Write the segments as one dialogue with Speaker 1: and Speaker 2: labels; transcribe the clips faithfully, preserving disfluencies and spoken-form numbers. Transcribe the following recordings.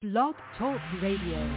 Speaker 1: Blog Talk Radio.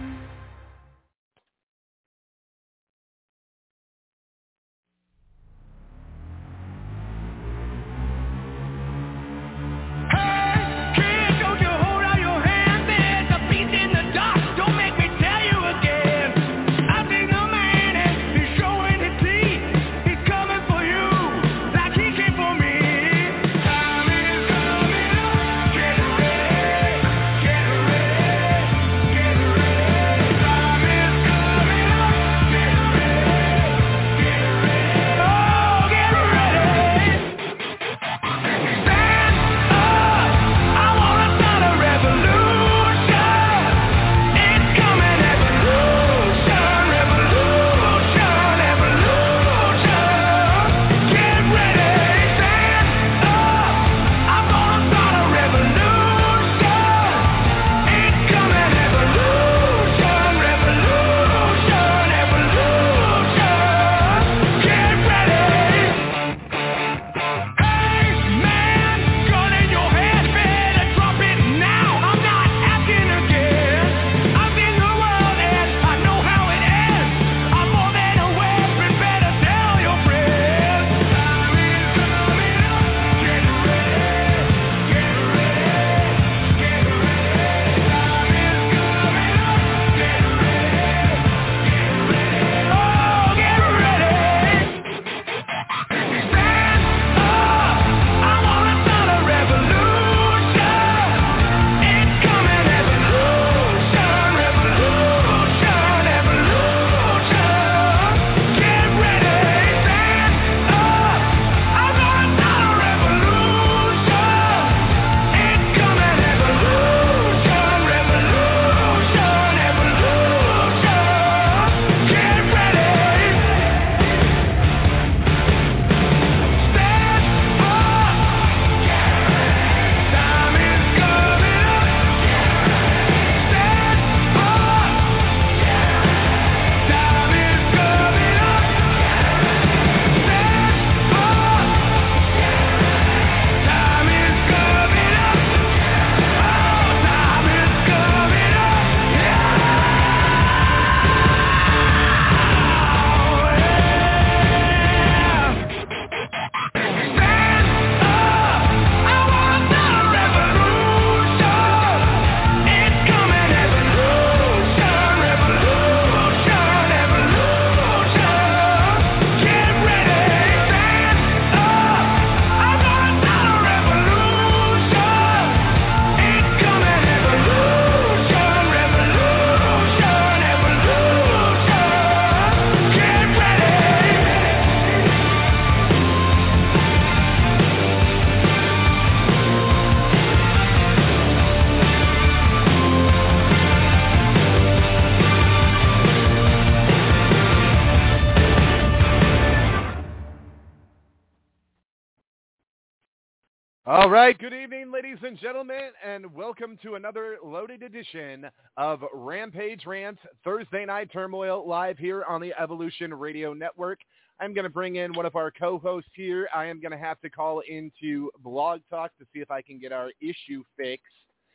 Speaker 2: All right, good evening, ladies and gentlemen, and welcome to another loaded edition of Rampage Rants Thursday Night Turmoil live here on the Evolution Radio Network. I'm going to bring in one of our co-hosts here. I am going to have to call into Blog Talk to see if I can get our issue fixed.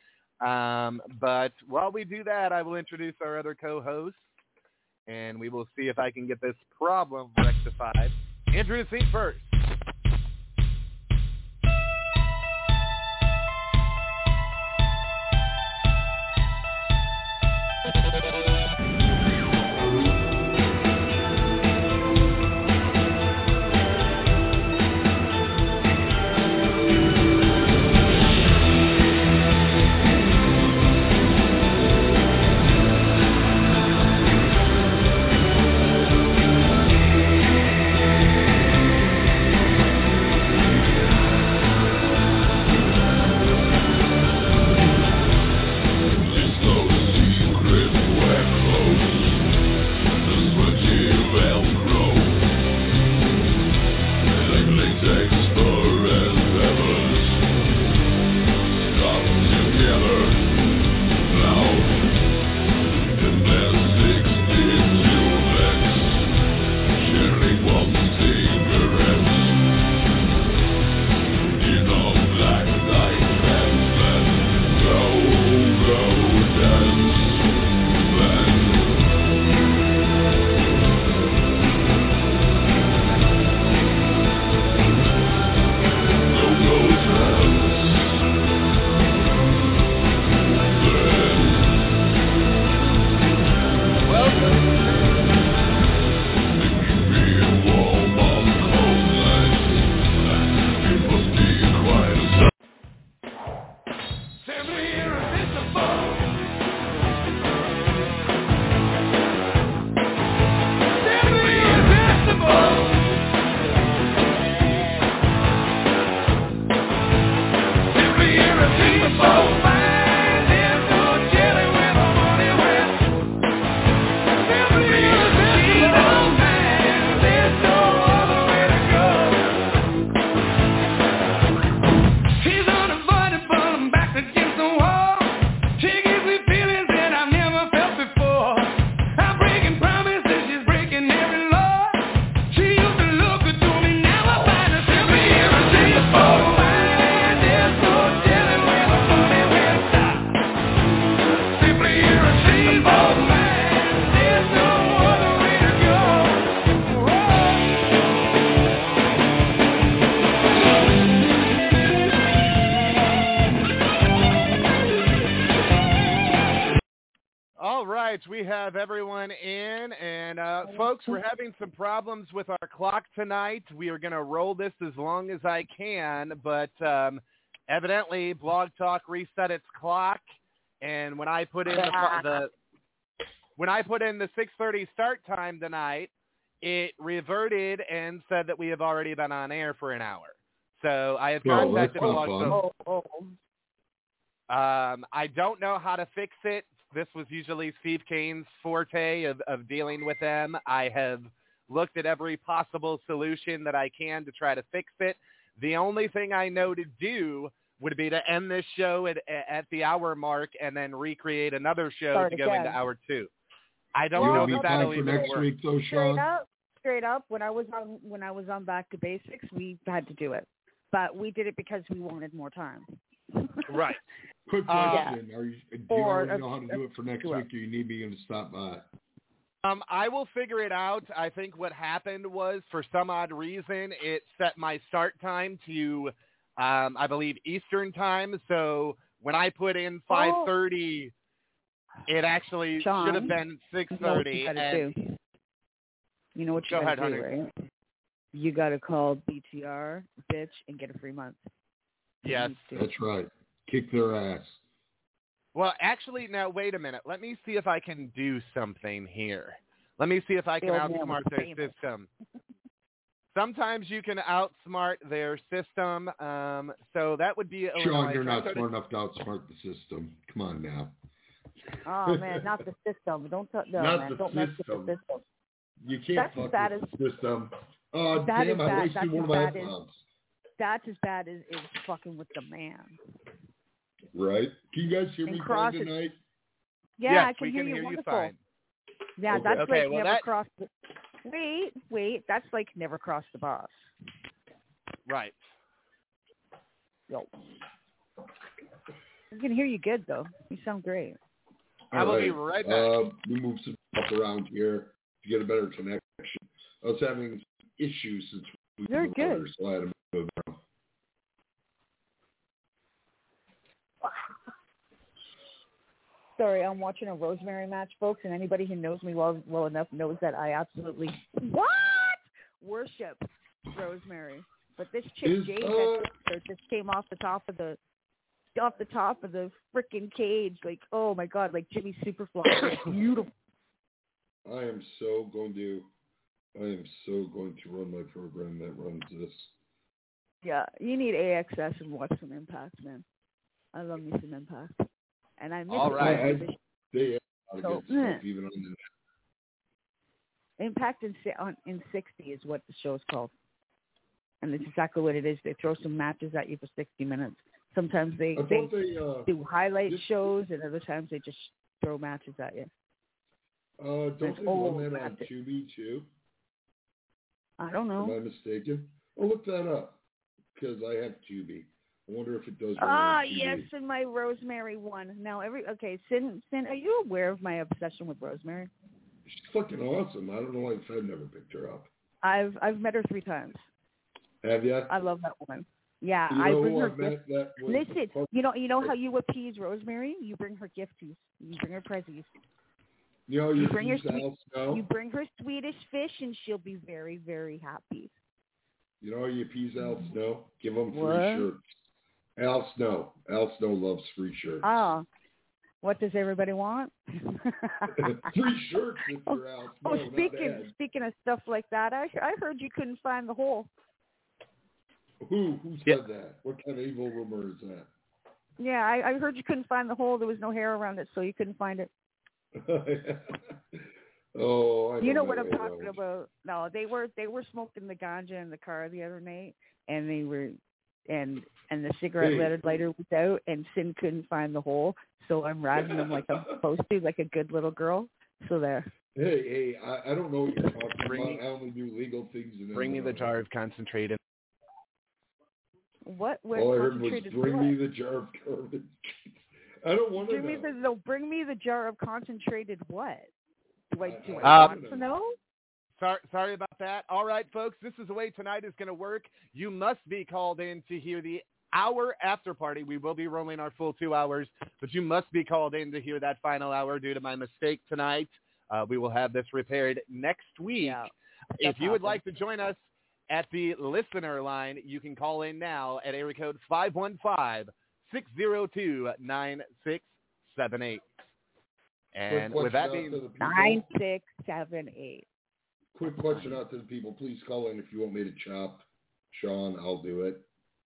Speaker 2: Um, but while we do that, I will introduce our other co-host, and we will see if I can get this problem rectified. Introducing first. right, we have everyone in, and uh, folks, we're having some problems with our clock tonight. We are going to roll this as long as I can, but um, evidently Blog Talk reset its clock, and when I put in the, the when I put in the six thirty start time tonight, it reverted and said that we have already been on air for an hour. So I have
Speaker 3: Oh,
Speaker 2: contacted
Speaker 3: that's not
Speaker 2: Blog
Speaker 3: fun.
Speaker 2: Talk.
Speaker 4: Oh, oh.
Speaker 2: Um, I don't know how to fix it. This was usually Steve Kane's forte of, of dealing with them. I have looked at every possible solution that I can to try to fix it. The only thing I know to do would be to end this show at, at the hour mark and then recreate another show
Speaker 4: Start
Speaker 2: to go
Speaker 4: again.
Speaker 2: into hour two. I don't
Speaker 3: You
Speaker 2: know
Speaker 3: will be
Speaker 2: if
Speaker 3: fine
Speaker 2: that'll
Speaker 3: for
Speaker 2: even
Speaker 3: next
Speaker 2: work.
Speaker 3: week, though,
Speaker 4: Straight
Speaker 3: Sean.
Speaker 4: up, straight up. When I was on, when I was on Back to Basics, we had to do it, but we did it because we wanted more time.
Speaker 2: Right.
Speaker 3: Quick
Speaker 2: Uh,
Speaker 3: question. Are you, do you
Speaker 4: Or
Speaker 3: already
Speaker 4: a-
Speaker 3: know how to do it for next
Speaker 4: sure.
Speaker 3: week, or you need me to stop by?
Speaker 2: Um, I will figure it out. I think what happened was, for some odd reason, it set my start time to, um, I believe, Eastern time. So when I put in five thirty, it actually
Speaker 4: Sean,
Speaker 2: should have been six
Speaker 4: You know what
Speaker 2: thirty.
Speaker 4: you gotta
Speaker 2: and
Speaker 4: do? You know what you
Speaker 2: Go
Speaker 4: gotta
Speaker 2: ahead,
Speaker 4: do,
Speaker 2: honey.
Speaker 4: right? You gotta call B T R, bitch, and get a free month.
Speaker 2: Yes.
Speaker 4: You
Speaker 3: That's right. Kick their ass.
Speaker 2: Well, actually, now, wait a minute. Let me see if I can do something here. Let me see if I can
Speaker 4: The old man
Speaker 2: outsmart
Speaker 4: was
Speaker 2: their
Speaker 4: famous.
Speaker 2: system. Sometimes you can outsmart their system. Um, so that would be
Speaker 3: Sean,
Speaker 2: Illinois.
Speaker 3: you're not
Speaker 2: So
Speaker 3: smart enough to outsmart the system. Come on now.
Speaker 4: Oh man, not the system. Don't t- no,
Speaker 3: Not
Speaker 4: man.
Speaker 3: the
Speaker 4: Don't mess with
Speaker 3: system.
Speaker 4: the system.
Speaker 3: You can't
Speaker 4: That's
Speaker 3: fuck
Speaker 4: as bad
Speaker 3: with
Speaker 4: as-
Speaker 3: the system. Oh,
Speaker 4: that
Speaker 3: damn,
Speaker 4: is
Speaker 3: I
Speaker 4: bad.
Speaker 3: wasted
Speaker 4: That's
Speaker 3: one of
Speaker 4: as
Speaker 3: my
Speaker 4: bad as-
Speaker 3: F-bombs.
Speaker 4: That's as bad as, as fucking with the man.
Speaker 3: Right? Can you guys hear
Speaker 4: And
Speaker 3: me fine
Speaker 4: cross it-
Speaker 3: tonight?
Speaker 4: Yeah,
Speaker 2: yes,
Speaker 4: I can
Speaker 2: we
Speaker 4: hear
Speaker 2: can
Speaker 4: you
Speaker 2: hear you
Speaker 4: wonderful.
Speaker 2: fine.
Speaker 4: Yeah,
Speaker 3: Okay.
Speaker 4: that's
Speaker 2: Okay,
Speaker 4: like
Speaker 2: well,
Speaker 4: never
Speaker 2: that-
Speaker 4: crossed the Wait, wait, that's like never crossed the boss.
Speaker 2: Right.
Speaker 4: Yo. I can hear you good though. You sound great.
Speaker 2: I will be right back.
Speaker 3: Uh, we moved some stuff around here to get a better connection. I was having issues since we
Speaker 4: You're
Speaker 3: moved
Speaker 4: good.
Speaker 3: over, so I had to move down.
Speaker 4: Sorry, I'm watching a Rosemary match, folks, and anybody who knows me well well enough knows that I absolutely what worship Rosemary. But this chick
Speaker 3: Is,
Speaker 4: Jade
Speaker 3: uh,
Speaker 4: that just came off the top of the off the top of the freaking cage, like oh my god, like Jimmy Superfly, beautiful.
Speaker 3: I am so going to, I am so going to run my program that runs this.
Speaker 4: Yeah, you need A X S and watch some Impact, man. I love me some Impact, and I miss
Speaker 2: All
Speaker 4: it.
Speaker 2: right.
Speaker 3: I, I, they have a lot of
Speaker 4: So,
Speaker 3: good stuff, even on the
Speaker 4: Impact in si- on, in sixty is what the show's called, and it's exactly what it is. They throw some matches at you for sixty minutes. Sometimes they
Speaker 3: I
Speaker 4: they
Speaker 3: thought they, uh,
Speaker 4: do highlight
Speaker 3: this-
Speaker 4: shows, and other times they just throw matches at you.
Speaker 3: uh, don't
Speaker 4: There's
Speaker 3: they
Speaker 4: old
Speaker 3: run that on
Speaker 4: matches.
Speaker 3: Tubi too?
Speaker 4: I don't
Speaker 3: Am
Speaker 4: know.
Speaker 3: I mistaken? I'll look that up because I have Tubi. I wonder if it does run
Speaker 4: Ah,
Speaker 3: on Tubi.
Speaker 4: yes, and my Rosemary one. Now every okay, Sin, Sin, are you aware of my obsession with Rosemary?
Speaker 3: She's fucking awesome. I don't know why Fed never picked her up.
Speaker 4: I've I've met her three times.
Speaker 3: Have you?
Speaker 4: I love that woman. Yeah,
Speaker 3: you
Speaker 4: I
Speaker 3: know
Speaker 4: bring
Speaker 3: who
Speaker 4: her
Speaker 3: I've met
Speaker 4: gifts.
Speaker 3: that was
Speaker 4: Listen,
Speaker 3: fuck-
Speaker 4: you know you know how you appease Rosemary? You bring her gifties. You bring her presents.
Speaker 3: you know, you
Speaker 4: you bring her
Speaker 3: tease
Speaker 4: sweet-
Speaker 3: Al Snow.
Speaker 4: You bring her Swedish fish, and she'll be very very happy.
Speaker 3: You know, you appease Al Snow. Give him free
Speaker 4: What?
Speaker 3: shirts. Al Snow. Al Snow loves free shirts.
Speaker 4: Ah, what does everybody want?
Speaker 3: Free shirts if you're Al Snow.
Speaker 4: Oh,
Speaker 3: not
Speaker 4: speaking
Speaker 3: Ed.
Speaker 4: speaking of stuff like that, I I heard you couldn't find the hole.
Speaker 3: Who who said
Speaker 2: Yeah.
Speaker 3: that? What kind of evil rumor is that?
Speaker 4: Yeah, I, I heard you couldn't find the hole. There was no hair around it, so you couldn't find it.
Speaker 3: oh, I
Speaker 4: You know
Speaker 3: don't
Speaker 4: what I'm
Speaker 3: know.
Speaker 4: talking about? No, they were they were smoking the ganja in the car the other night, and they were, and and the cigarette
Speaker 3: Hey.
Speaker 4: lighter lighter was out, and Sin couldn't find the hole, so I'm riding them like I'm supposed to, like a good little girl. So there.
Speaker 3: Hey, hey, I, I don't know what you're talking
Speaker 2: Bring
Speaker 3: about.
Speaker 2: me-
Speaker 3: I only do legal things. In
Speaker 2: Bring me the
Speaker 3: Illinois.
Speaker 2: jar of concentrated.
Speaker 3: All
Speaker 4: What? What
Speaker 3: I heard was
Speaker 4: concentrated
Speaker 3: bring
Speaker 4: what?
Speaker 3: me the jar of garbage. I don't want to
Speaker 4: Bring me
Speaker 3: know.
Speaker 4: the no. Bring me the jar of concentrated what? Do I do I
Speaker 2: Uh,
Speaker 4: want to know?
Speaker 2: Sorry, sorry about that. All right, folks, this is the way tonight is going to work. You must be called in to hear the hour after party. We will be rolling our full two hours, but you must be called in to hear that final hour due to my mistake tonight. Uh, we will have this repaired next week.
Speaker 4: Yeah,
Speaker 2: if you
Speaker 4: happens.
Speaker 2: would like to join us at the listener line, you can call in now at area code five one five, six zero two, nine six seven eight. And
Speaker 3: Quick
Speaker 2: with that
Speaker 3: question out
Speaker 2: being
Speaker 3: to the people.
Speaker 4: Nine six seven eight.
Speaker 3: Quick question out to the people. Please call in if you want me to chop Sean. I'll do it.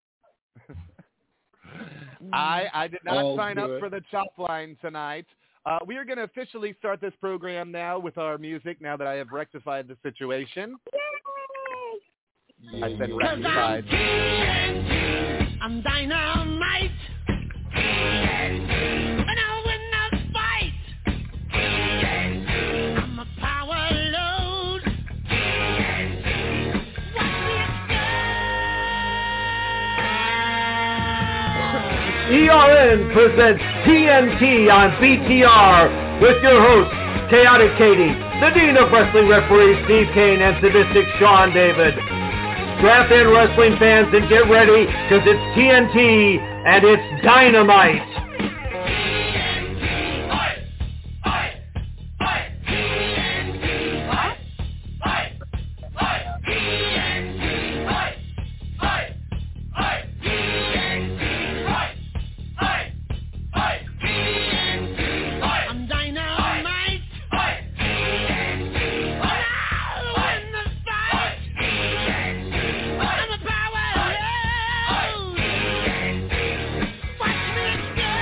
Speaker 2: I, I did not
Speaker 3: I'll
Speaker 2: sign
Speaker 3: do
Speaker 2: up
Speaker 3: it.
Speaker 2: for the chop line tonight. Uh, we are going to officially start this program now with our music now that I have rectified the situation. I've been rectified.
Speaker 5: I'm dynamite. And I win the fight. I'm a power load.
Speaker 6: E R N presents T N T on B T R with your hosts, Chaotic Katie, the Dean of Wrestling Referees Steve Kane, and Sadistic Sean David. Strap in, wrestling fans, and get ready, because it's T N T and it's dynamite.
Speaker 5: I'm dynamite. And I win the fight. I'm a power load. Watch me go.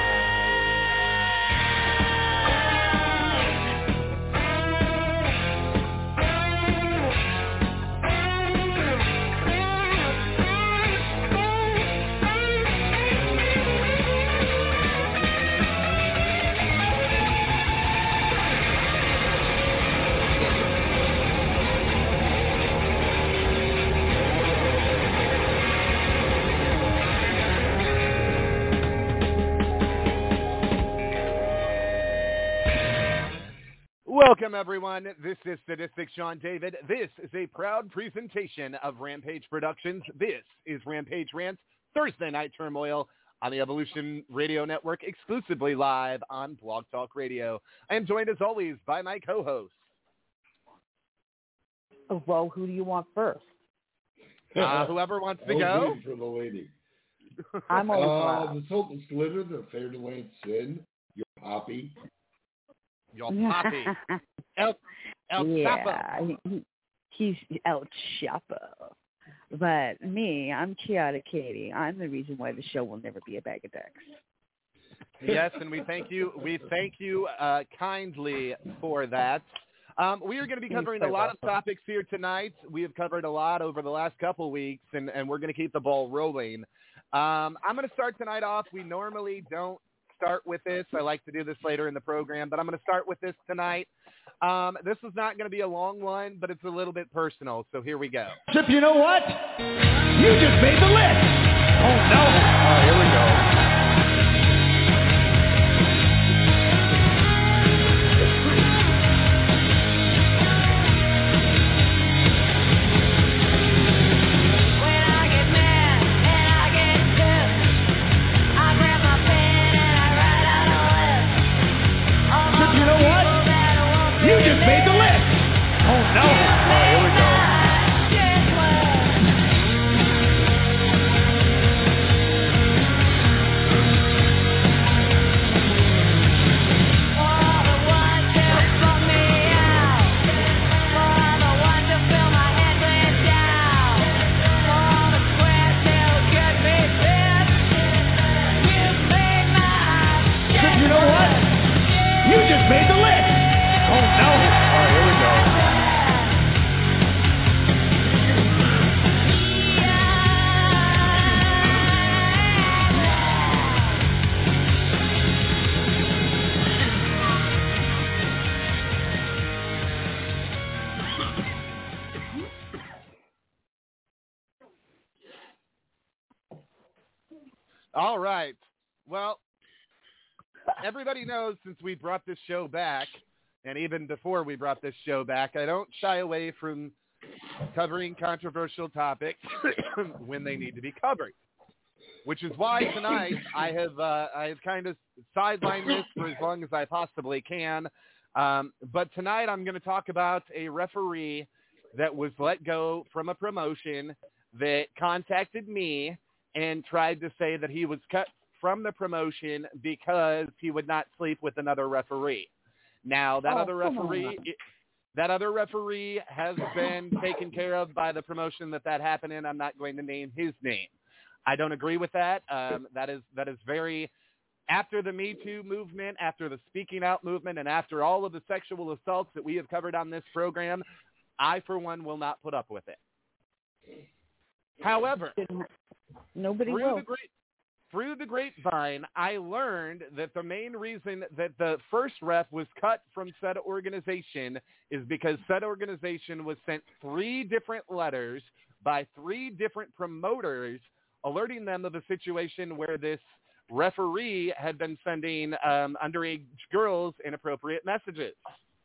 Speaker 2: Welcome, everyone. This is Sadistic Sean David. This is a proud presentation of Rampage Productions. This is Rampage Rants, Thursday Night Turmoil on the Evolution Radio Network, exclusively live on Blog Talk Radio. I am joined, as always, by my co-host.
Speaker 4: Oh, well, who do you want first?
Speaker 2: Uh, whoever wants
Speaker 3: I
Speaker 2: to
Speaker 3: was
Speaker 2: go.
Speaker 3: waiting for the lady.
Speaker 4: I'm always
Speaker 3: Uh,
Speaker 4: loud.
Speaker 3: the Sultan Slitter, the Fair to Lane Sin, your Poppy.
Speaker 2: Your Poppy. El, El Chapo.
Speaker 4: yeah, he, he, he's El Chapo. But me, I'm Chaotic Katie. I'm the reason why the show will never be a bag of dicks.
Speaker 2: Yes, and we thank you. We thank you uh, kindly for that. Um, we are going to be covering a lot of topics here tonight. We have covered a lot over the last couple weeks, and, and we're going to keep the ball rolling. Um, I'm going to start tonight off. We normally don't start with this. I like to do this later in the program, but I'm going to start with this tonight. Um, this is not going to be a long one, but it's a little bit personal, so here we go.
Speaker 6: Chip, you know what? You just made the list. Oh, no. Oh, here we go.
Speaker 5: Made the list. Oh no.
Speaker 6: Oh, here we go.
Speaker 5: You know what? You just made the list. Oh no.
Speaker 6: Oh, here we go.
Speaker 2: All right. Well, everybody knows since we brought this show back, and even before we brought this show back, I don't shy away from covering controversial topics when they need to be covered. which is why tonight I have uh, I have kind of sidelined this for as long as I possibly can. Um, but tonight I'm going to talk about a referee that was let go from a promotion that contacted me and tried to say that he was cut from the promotion because he would not sleep with another referee. Now, that
Speaker 4: Oh,
Speaker 2: other referee, it, that other referee has been taken care of by the promotion that that happened in. I'm not going to name his name. I don't agree with that. Um, that is that is very, after the Me Too movement, after the speaking out movement, and after all of the sexual assaults that we have covered on this program, I, for one, will not put up with it. However,
Speaker 4: Nobody
Speaker 2: through
Speaker 4: will.
Speaker 2: the great, through the grapevine, I learned that the main reason that the first ref was cut from said organization is because said organization was sent three different letters by three different promoters alerting them of a situation where this referee had been sending um, underage girls inappropriate messages.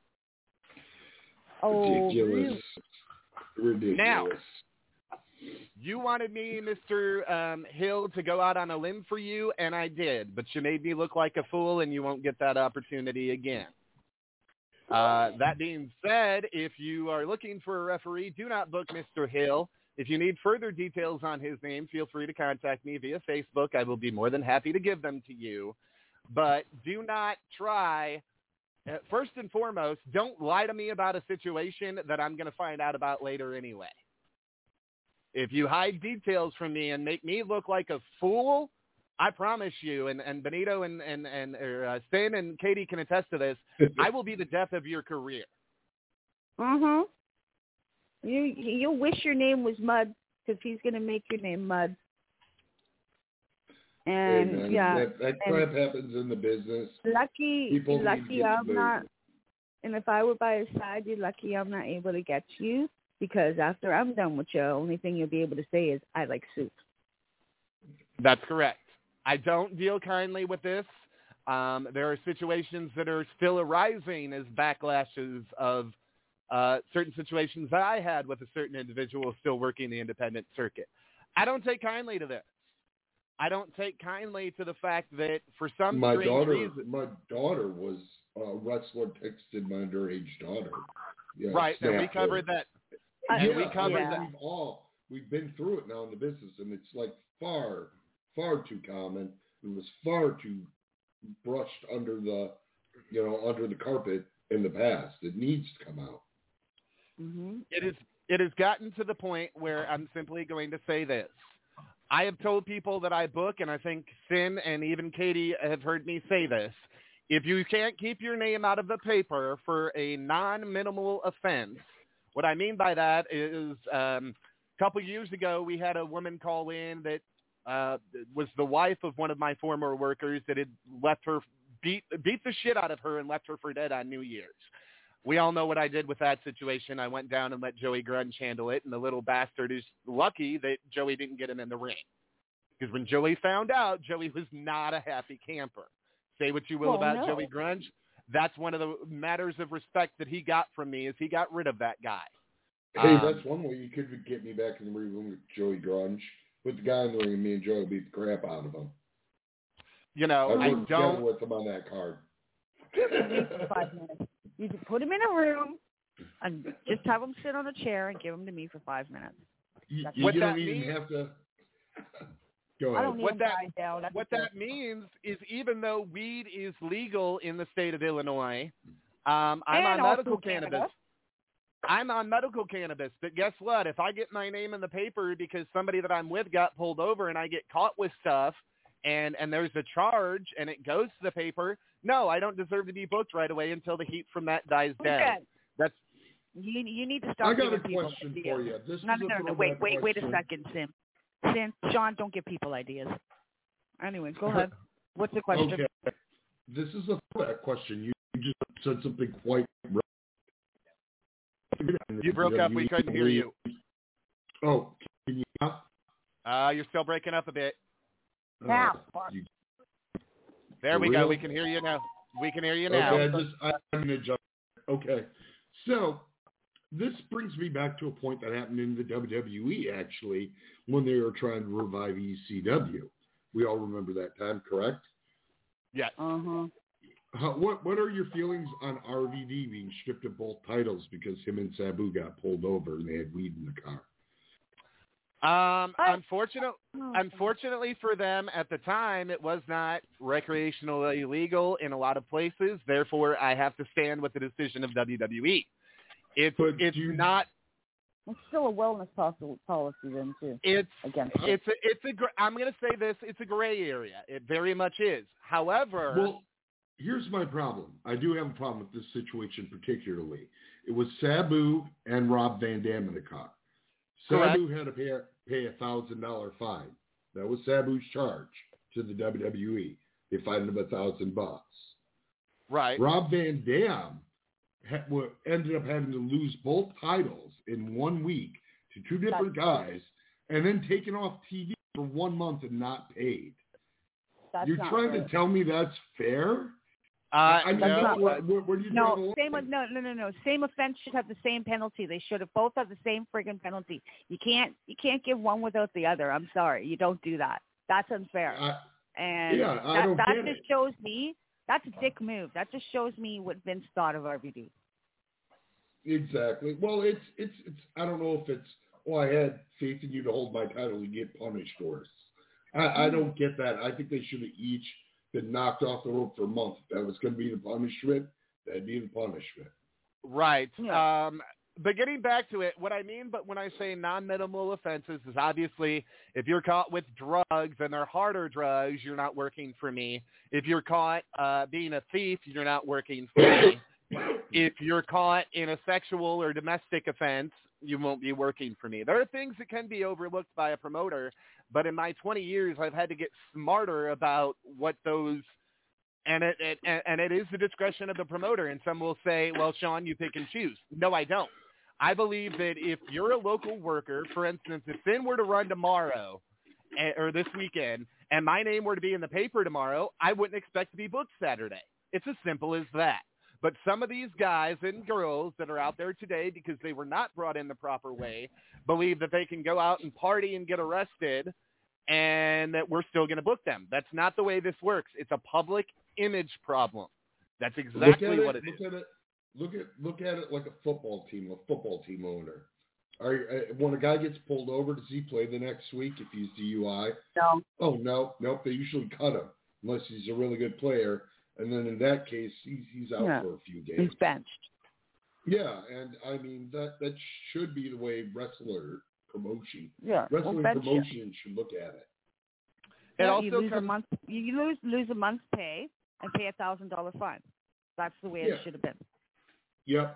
Speaker 4: Oh,
Speaker 3: Ridiculous.
Speaker 4: really?
Speaker 3: Ridiculous.
Speaker 2: Now, you wanted me, Mister Um, Hill, to go out on a limb for you, and I did. But you made me look like a fool, and you won't get that opportunity again. Uh, that being said, if you are looking for a referee, do not book Mister Hill. If you need further details on his name, feel free to contact me via Facebook. I will be more than happy to give them to you. But do not try, uh, first and foremost, don't lie to me about a situation that I'm going to find out about later anyway. If you hide details from me and make me look like a fool, I promise you, and, and Benito and, and, and or, uh, Stan and Katie can attest to this, I will be the death of your career.
Speaker 4: Uh-huh. You, you'll wish your name was Mud because he's going to make your name Mud. And,
Speaker 3: Hey, man,
Speaker 4: yeah.
Speaker 3: That, that crap happens in the business.
Speaker 4: Lucky,
Speaker 3: People need to
Speaker 4: lucky
Speaker 3: get
Speaker 4: I'm
Speaker 3: moved.
Speaker 4: not, and if I were by his side, you're lucky I'm not able to get you because after I'm done with you, the only thing you'll be able to say is, I like soup.
Speaker 2: That's correct. I don't deal kindly with this. Um, there are situations that are still arising as backlashes of uh, certain situations that I had with a certain individual still working the independent circuit. I don't take kindly to this. I don't take kindly to the fact that for some
Speaker 3: my
Speaker 2: strange
Speaker 3: daughter,
Speaker 2: reason,
Speaker 3: my daughter was uh, wrestler texted my underage daughter. Yeah,
Speaker 2: right? And we
Speaker 3: snapped her.
Speaker 2: covered that.
Speaker 4: Uh,
Speaker 2: And
Speaker 3: yeah,
Speaker 2: we covered
Speaker 3: I mean,
Speaker 2: that.
Speaker 3: We've all we've been through it now in the business, and it's like far, far too common. It was far too brushed under the, you know, under the carpet in the past. It needs to come out.
Speaker 4: Mm-hmm.
Speaker 2: It is. It has gotten to the point where I'm simply going to say this. I have told people that I book, and I think Sin and even Katie have heard me say this. If you can't keep your name out of the paper for a non-minimal offense, what I mean by that is um, a couple years ago we had a woman call in that uh, was the wife of one of my former workers that had left her, beat, beat the shit out of her and left her for dead on New Year's. We all know what I did with that situation. I went down and let Joey Grunge handle it, and the little bastard is lucky that Joey didn't get him in the ring. Because when Joey found out, Joey was not a happy camper. Say what you will
Speaker 4: Well,
Speaker 2: about
Speaker 4: no.
Speaker 2: Joey Grunge. That's one of the matters of respect that he got from me is he got rid of that guy.
Speaker 3: Hey,
Speaker 2: Um,
Speaker 3: that's one way you could get me back in the ring with Joey Grunge. Put the guy in the ring, and me and Joey beat the crap out of him.
Speaker 2: You know,
Speaker 3: I
Speaker 2: I
Speaker 3: worked together
Speaker 2: don't.
Speaker 3: with him on that card.
Speaker 4: Five minutes. You can put him in a room and just have him sit on a chair and give him to me for five minutes.
Speaker 3: You,
Speaker 4: That's
Speaker 3: you
Speaker 2: what
Speaker 3: don't
Speaker 2: that
Speaker 3: even
Speaker 2: means-
Speaker 3: have to. Go
Speaker 4: I
Speaker 3: ahead.
Speaker 4: don't need
Speaker 2: What
Speaker 4: him
Speaker 2: that-
Speaker 4: tied down. That's
Speaker 2: What
Speaker 4: okay.
Speaker 2: that means is even though weed is legal in the state of Illinois, um, I'm
Speaker 4: And
Speaker 2: on
Speaker 4: also
Speaker 2: medical
Speaker 4: Canada.
Speaker 2: cannabis. I'm on medical cannabis, but guess what? If I get my name in the paper because somebody that I'm with got pulled over and I get caught with stuff and, and there's a charge and it goes to the paper, no, I don't deserve to be booked right away until the heat from that dies down.
Speaker 4: Okay.
Speaker 2: That's
Speaker 4: You you need to stop.
Speaker 3: I got a
Speaker 4: giving people
Speaker 3: question
Speaker 4: ideas.
Speaker 3: for you. This
Speaker 4: No,
Speaker 3: is
Speaker 4: no,
Speaker 3: a
Speaker 4: no, no.
Speaker 3: throwback
Speaker 4: Wait, wait, wait a
Speaker 3: question.
Speaker 4: second, Sim. Sim, Sean, don't give people ideas. Anyway, go ahead. What's the question?
Speaker 3: Okay. This is a throwback question. You just said something quite right.
Speaker 2: you broke up. We couldn't hear you.
Speaker 3: Oh, can you now?
Speaker 2: Uh, you're still breaking up a bit.
Speaker 4: Now.
Speaker 3: Oh, you-
Speaker 2: There
Speaker 3: For
Speaker 2: we go.
Speaker 3: real?
Speaker 2: We can hear you now. We can hear you now.
Speaker 3: Okay, I just I'm gonna jump. Okay, so this brings me back to a point that happened in the W W E actually when they were trying to revive E C W. We all remember that time, correct?
Speaker 2: Yes.
Speaker 4: Uh-huh.
Speaker 3: How, what What are your feelings on R V D being stripped of both titles because him and Sabu got pulled over and they had weed in the car?
Speaker 2: Um,
Speaker 4: I-
Speaker 2: unfortunately,
Speaker 4: Oh.
Speaker 2: unfortunately for them at the time, it was not recreationally illegal in a lot of places. Therefore, I have to stand with the decision of W W E. It's
Speaker 3: But
Speaker 2: it's
Speaker 3: you-
Speaker 2: not.
Speaker 4: It's still a wellness policy, policy then, too.
Speaker 2: It's
Speaker 4: Against it.
Speaker 2: it's a, it's a. gr- I'm going to say this. It's a gray area. It very much is. However,
Speaker 3: Well, here's my problem. I do have a problem with this situation particularly. It was Sabu and Rob Van Dam in the car.
Speaker 2: Correct.
Speaker 3: Sabu had to pay, pay a one thousand dollars fine. That was Sabu's charge to the W W E. They fined him a thousand bucks.
Speaker 2: right.
Speaker 3: Rob Van Dam ha- wa- ended up having to lose both titles in one week to two different guys and then taken off T V for one month and not paid.
Speaker 4: That's
Speaker 3: You're
Speaker 4: not
Speaker 3: trying
Speaker 4: fair.
Speaker 3: to tell me that's fair?
Speaker 2: Uh,
Speaker 3: I mean,
Speaker 2: no,
Speaker 3: that's what, where, where do you draw the
Speaker 4: No,
Speaker 3: line?
Speaker 4: same with, no, no, no, no. Same offense should have the same penalty. They should have both have the same friggin' penalty. You can't, you can't give one without the other. I'm sorry, you don't do that. That's unfair.
Speaker 3: I,
Speaker 4: And
Speaker 3: yeah, I
Speaker 4: that,
Speaker 3: don't
Speaker 4: that
Speaker 3: get
Speaker 4: just
Speaker 3: it.
Speaker 4: shows me that's a dick move. That just shows me what Vince thought of R V D.
Speaker 3: exactly. Well, it's it's it's. I don't know if it's. Oh, I had faith in you to hold my title and get punished for it. I, I don't get that. I think they should have each been knocked off the rope for a month. If that was going to be the punishment, that'd be the punishment.
Speaker 2: Right.
Speaker 4: Yeah.
Speaker 2: Um, but getting back to it, what I mean, but when I say non-minimal offenses is obviously if you're caught with drugs and they're harder drugs, you're not working for me. If you're caught uh, being a thief, you're not working for me. If you're caught in a sexual or domestic offense, you won't be working for me. There are things that can be overlooked by a promoter, but in my twenty years, I've had to get smarter about what those, and it, it and it is the discretion of the promoter. And some will say, well, Sean, you pick and choose. No, I don't. I believe that if you're a local worker, for instance, if Finn were to run tomorrow eh, or this weekend, and my name were to be in the paper tomorrow, I wouldn't expect to be booked Saturday. It's as simple as that. But some of these guys and girls that are out there today, because they were not brought in the proper way, believe that they can go out and party and get arrested and that we're still going to book them. That's not the way this works. It's a public image problem. That's exactly
Speaker 3: look at
Speaker 2: what
Speaker 3: it,
Speaker 2: it is.
Speaker 3: look At it, look at look at it like a football team, a football team owner. Are, uh, when a guy gets pulled over, does he play the next week if he's D U I?
Speaker 4: No.
Speaker 3: Oh, no. Nope. They usually cut him unless he's a really good player. And then in that case, he's, he's out
Speaker 4: Yeah.
Speaker 3: for a few games.
Speaker 4: He's benched.
Speaker 3: Yeah, and I mean, that, that should be the way wrestler promotion,
Speaker 4: Yeah.
Speaker 3: wrestling
Speaker 4: Well, bench you.
Speaker 3: promotion should look at it.
Speaker 2: It
Speaker 4: Yeah,
Speaker 2: also
Speaker 4: you lose a
Speaker 2: comes-
Speaker 4: month. You lose lose a month's pay and pay a thousand dollar fine. That's the way
Speaker 3: Yeah.
Speaker 4: it should have been.
Speaker 3: Yep.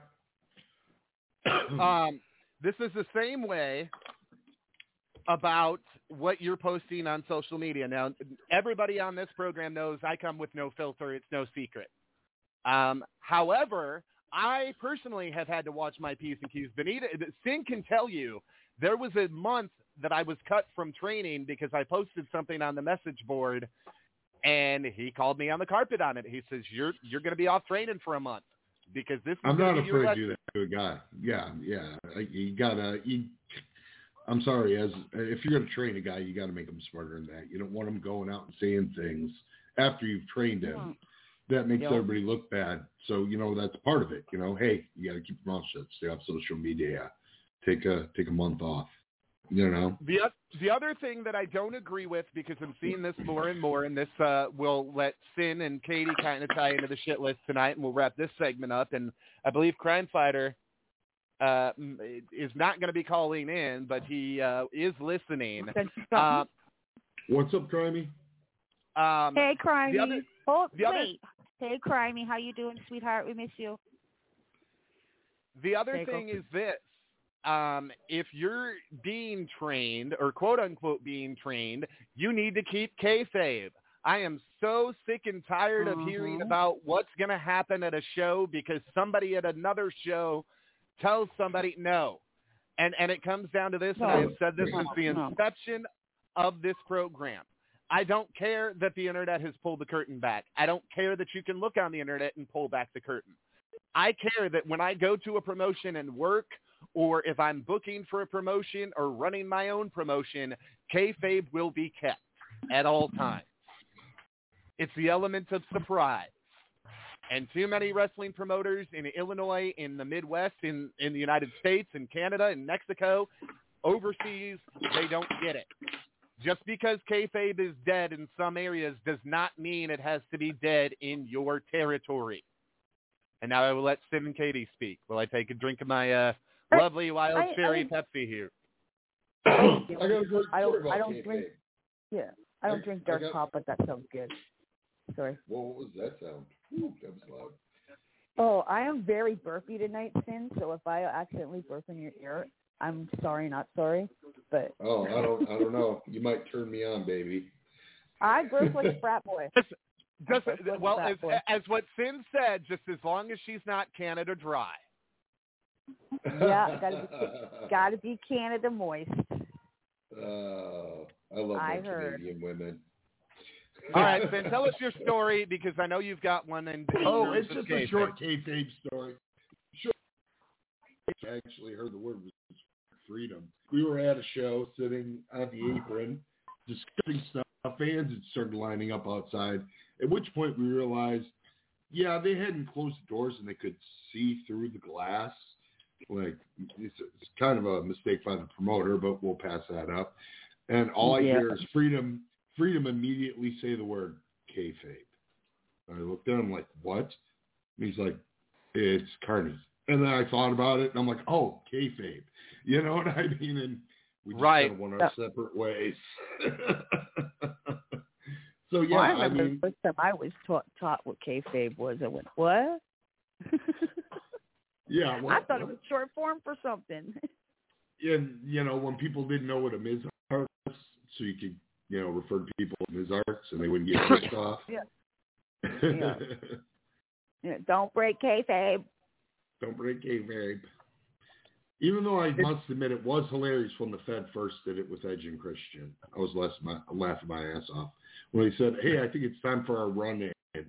Speaker 2: um, this is the same way about what you're posting on social media. Now, everybody on this program knows I come with no filter. It's no secret. Um, however, I personally have had to watch my P's and Q's. Benita, Sin can tell you there was a month that I was cut from training because I posted something on the message board, and he called me on the carpet on it. He says, you're you're going to be off training for a month because this is
Speaker 3: I'm
Speaker 2: gonna
Speaker 3: not
Speaker 2: be your
Speaker 3: afraid to
Speaker 2: lesson."
Speaker 3: do that to a guy. Yeah, yeah. I- You gotta. You, I'm sorry. As if you're gonna train a guy, you got to make him smarter than that. You don't want him going out and saying things after you've trained him.
Speaker 4: Yeah.
Speaker 3: That makes
Speaker 4: Yeah.
Speaker 3: everybody look bad. So you know that's part of it. You know, hey, you got to keep your mouth shut. Stay off social media. Take a take a month off. You know.
Speaker 2: The oth- the other thing that I don't agree with, because I'm seeing this more and more, and this uh, will let Sin and Katie kind of tie into the shit list tonight, and we'll wrap this segment up. And I believe Crime Fighter uh, m- is not going to be calling in, but he uh, is listening. Uh,
Speaker 3: What's up, Crimey?
Speaker 2: um,
Speaker 4: Hey, Crimey.
Speaker 2: the other-
Speaker 4: oh,
Speaker 2: the other-
Speaker 4: wait. Hey, Crimey. How you doing, sweetheart? We miss you.
Speaker 2: The other
Speaker 4: There you
Speaker 2: thing
Speaker 4: go.
Speaker 2: is this. Um, if you're being trained or quote unquote being trained, you need to keep kayfabe. I am so sick and tired of hearing
Speaker 4: Mhm.
Speaker 2: about what's going to happen at a show because somebody at another show tells somebody no. And and it comes down to this, and I have said this
Speaker 4: No.
Speaker 2: since the
Speaker 4: No.
Speaker 2: inception of this program. I don't care that the internet has pulled the curtain back. I don't care that you can look on the internet and pull back the curtain. I care that when I go to a promotion and work, or if I'm booking for a promotion or running my own promotion, kayfabe will be kept. at all times. It's the element of surprise. And too many wrestling promoters in Illinois, in the Midwest, in, in the United States, in Canada, in Mexico, overseas, they don't get it. Just because kayfabe is dead in some areas does not mean it has to be dead in your territory. And now I will let Sim and Katie speak while I take a drink of my uh, lovely wild
Speaker 4: I,
Speaker 2: cherry
Speaker 4: I,
Speaker 2: Pepsi here.
Speaker 3: I got a great
Speaker 4: I
Speaker 3: story
Speaker 4: don't,
Speaker 3: about
Speaker 4: I don't
Speaker 3: kayfabe.
Speaker 4: drink. Yeah, I don't
Speaker 3: I-
Speaker 4: drink
Speaker 3: I
Speaker 4: dark
Speaker 3: got-
Speaker 4: pop, but that sounds good. Sorry.
Speaker 3: Well, what was that sound? Ooh, that was loud.
Speaker 4: Oh, I am very burpy tonight, Sin. So if I accidentally burp in your ear, I'm sorry, not sorry. But
Speaker 3: Oh, I don't, I don't know. You might turn me on, baby.
Speaker 4: I burp like a frat boy.
Speaker 2: Just, just
Speaker 4: That's what
Speaker 2: well,
Speaker 4: that
Speaker 2: as,
Speaker 4: was.
Speaker 2: as what Sin said, just as long as she's not Canada dry.
Speaker 4: Yeah, gotta be, gotta be Canada moist.
Speaker 3: Oh, I love
Speaker 4: I
Speaker 3: my
Speaker 4: heard.
Speaker 3: Canadian women.
Speaker 2: All right, Sin, tell us your story because I know you've got one. And
Speaker 3: Oh, it's just a short kayfabe story. Sure. I actually heard the word was freedom. We were at a show sitting on the apron discussing stuff. Fans had started lining up outside, at which point we realized, yeah, they hadn't closed the doors and they could see through the glass. Like, it's, it's kind of a mistake by the promoter, but we'll pass that up. And all I
Speaker 4: Yeah.
Speaker 3: hear is freedom, freedom immediately say the word kayfabe. I looked at him like, what? And he's like, it's Carney. And then I thought about it, and I'm like, oh, kayfabe. You know what I mean? And we just
Speaker 2: Right.
Speaker 3: kind of went our separate ways. So, yeah,
Speaker 4: Well, I
Speaker 3: I
Speaker 4: remember
Speaker 3: mean,
Speaker 4: the first time I was taught taught what kayfabe was. I went, what?
Speaker 3: yeah. Well,
Speaker 4: I thought it was short form for something.
Speaker 3: and, you know, when people didn't know what a Miz Art was, so you could, you know, refer to people as Miz Arts, and they wouldn't get pissed off.
Speaker 4: Yeah. Yeah. Yeah, don't break kayfabe.
Speaker 3: Don't break kayfabe. Even though I must admit it was hilarious when the Fed first did it with Edge and Christian. I was less my, laughing my ass off when he said, hey, I think it's time for our run in.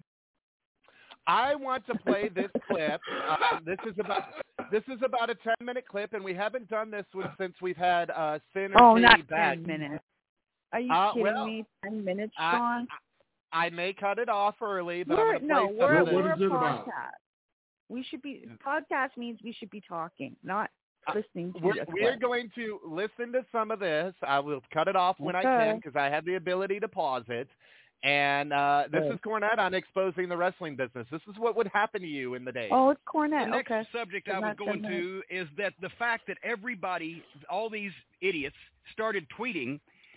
Speaker 2: I want to play this clip. Uh, this is about this is about a ten minute clip, and we haven't done this one since we've had uh, Sin and
Speaker 4: Oh,
Speaker 2: Katie
Speaker 4: not
Speaker 2: back.
Speaker 4: ten minutes. Are you
Speaker 2: Uh,
Speaker 4: kidding
Speaker 2: well,
Speaker 4: me? Ten minutes,
Speaker 2: I-
Speaker 4: Sean?
Speaker 2: I may cut it off early, but
Speaker 4: We're,
Speaker 2: I'm
Speaker 4: no,
Speaker 2: going to play
Speaker 4: we're,
Speaker 2: some of
Speaker 3: What-
Speaker 2: this.
Speaker 4: we're
Speaker 3: what
Speaker 4: a
Speaker 3: is it
Speaker 4: podcast.
Speaker 3: about?
Speaker 4: We should be podcast means we should be talking, not listening to
Speaker 2: We're,
Speaker 4: a
Speaker 2: we're
Speaker 4: clip.
Speaker 2: going to listen to some of this. I will cut it off when I
Speaker 4: Okay.
Speaker 2: can because I have the ability to pause it. And uh, this
Speaker 4: Good.
Speaker 2: is Cornette on exposing the wrestling business. This is what would happen to you in the day.
Speaker 4: Oh, it's Cornette.
Speaker 7: The next
Speaker 4: Okay.
Speaker 7: subject
Speaker 4: So
Speaker 7: I was
Speaker 4: not
Speaker 7: going
Speaker 4: ten
Speaker 7: to is that the fact that everybody, all these idiots, started tweeting,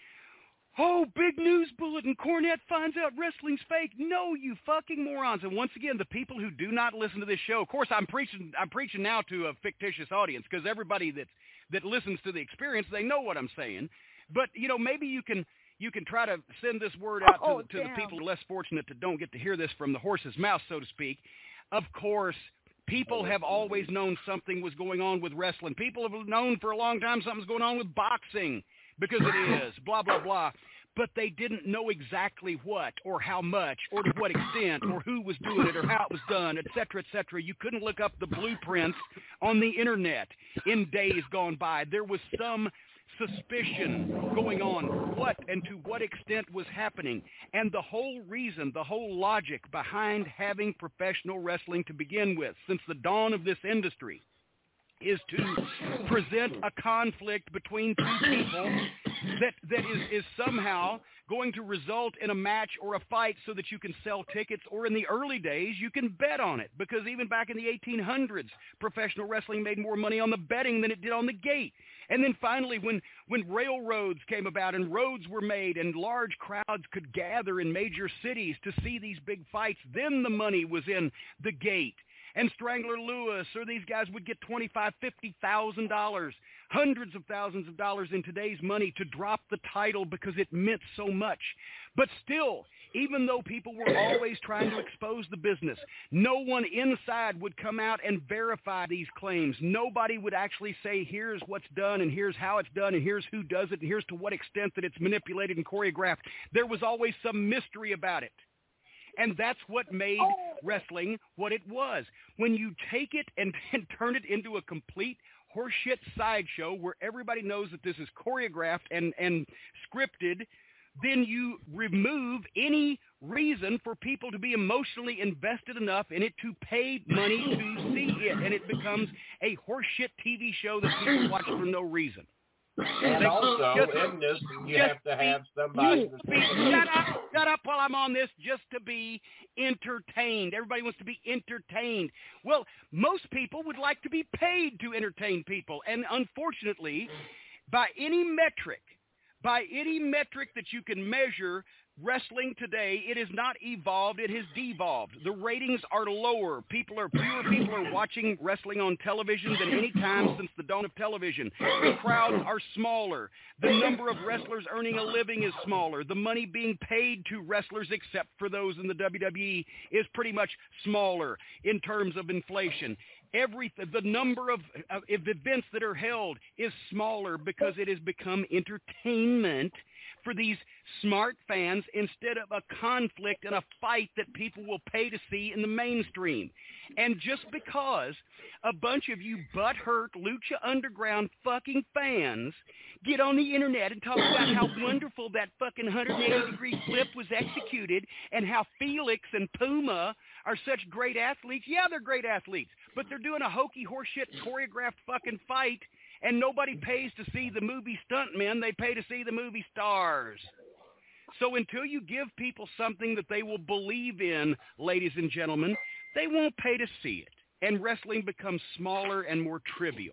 Speaker 7: oh, big news bulletin, Cornette finds out wrestling's fake. No, you fucking morons. And once again, the people who do not listen to this show, of course, I'm preaching I'm preaching now to a fictitious audience because everybody that, that listens to the experience, they know what I'm saying. But, you know, maybe you can you can try to send this word out
Speaker 4: Oh,
Speaker 7: to, to the
Speaker 4: damn.
Speaker 7: people who are less fortunate that don't get to hear this from the horse's mouth, so to speak. Of course, people have always known something was going on with wrestling. People have known for a long time something's going on with boxing because it is, blah, blah, blah. But they didn't know exactly what or how much or to what extent or who was doing it or how it was done, et cetera, et cetera. You couldn't look up the blueprints on the Internet in days gone by. There was some suspicion going on, what and to what extent was happening. And the whole reason, the whole logic behind having professional wrestling to begin with, since the dawn of this industry, is to present a conflict between two people that that is, is somehow going to result in a match or a fight so that you can sell tickets, or in the early days you can bet on it, because even back in the eighteen hundreds, professional wrestling made more money on the betting than it did on the gate. And then finally, when, when railroads came about and roads were made and large crowds could gather in major cities to see these big fights, then the money was in the gate. And Strangler Lewis or these guys would get twenty-five thousand dollars, fifty thousand dollars, hundreds of thousands of dollars in today's money to drop the title because it meant so much. But still, even though people were always trying to expose the business, no one inside would come out and verify these claims. Nobody would actually say, here's what's done and here's how it's done and here's who does it and here's to what extent that it's manipulated and choreographed. There was always some mystery about it. And that's what made wrestling what it was. When you take it and, and turn it into a complete horseshit sideshow where everybody knows that this is choreographed and, and scripted, then you remove any reason for people to be emotionally invested enough in it to pay money to see it, and it becomes a horseshit T V show that people watch for no reason.
Speaker 8: And
Speaker 7: They-
Speaker 8: also,
Speaker 7: just-
Speaker 8: in this, you
Speaker 7: just
Speaker 8: have to
Speaker 7: be-
Speaker 8: have somebody
Speaker 7: you
Speaker 8: that's
Speaker 7: be, shut up, shut up while I'm on this, just to be entertained. Everybody wants to be entertained. Well, most people would like to be paid to entertain people, and unfortunately, by any metric, by any metric that you can measure wrestling today, it has not evolved, it has devolved. The ratings are lower. People are fewer people are watching wrestling on television than any time since the dawn of television. The crowds are smaller. The number of wrestlers earning a living is smaller. The money being paid to wrestlers, except for those in the W W E, is pretty much smaller in terms of inflation. Every the number of, of events that are held is smaller because it has become entertainment for these smart fans instead of a conflict and a fight that people will pay to see in the mainstream. And just because a bunch of you butthurt Lucha Underground fucking fans get on the internet and talk about how wonderful that fucking one hundred eighty degree flip was executed and how Felix and Puma are such great athletes. Yeah, they're great athletes, but they're doing a hokey horseshit choreographed fucking fight, and nobody pays to see the movie stuntmen. They pay to see the movie stars. So until you give people something that they will believe in, ladies and gentlemen, they won't pay to see it. And wrestling becomes smaller and more trivial.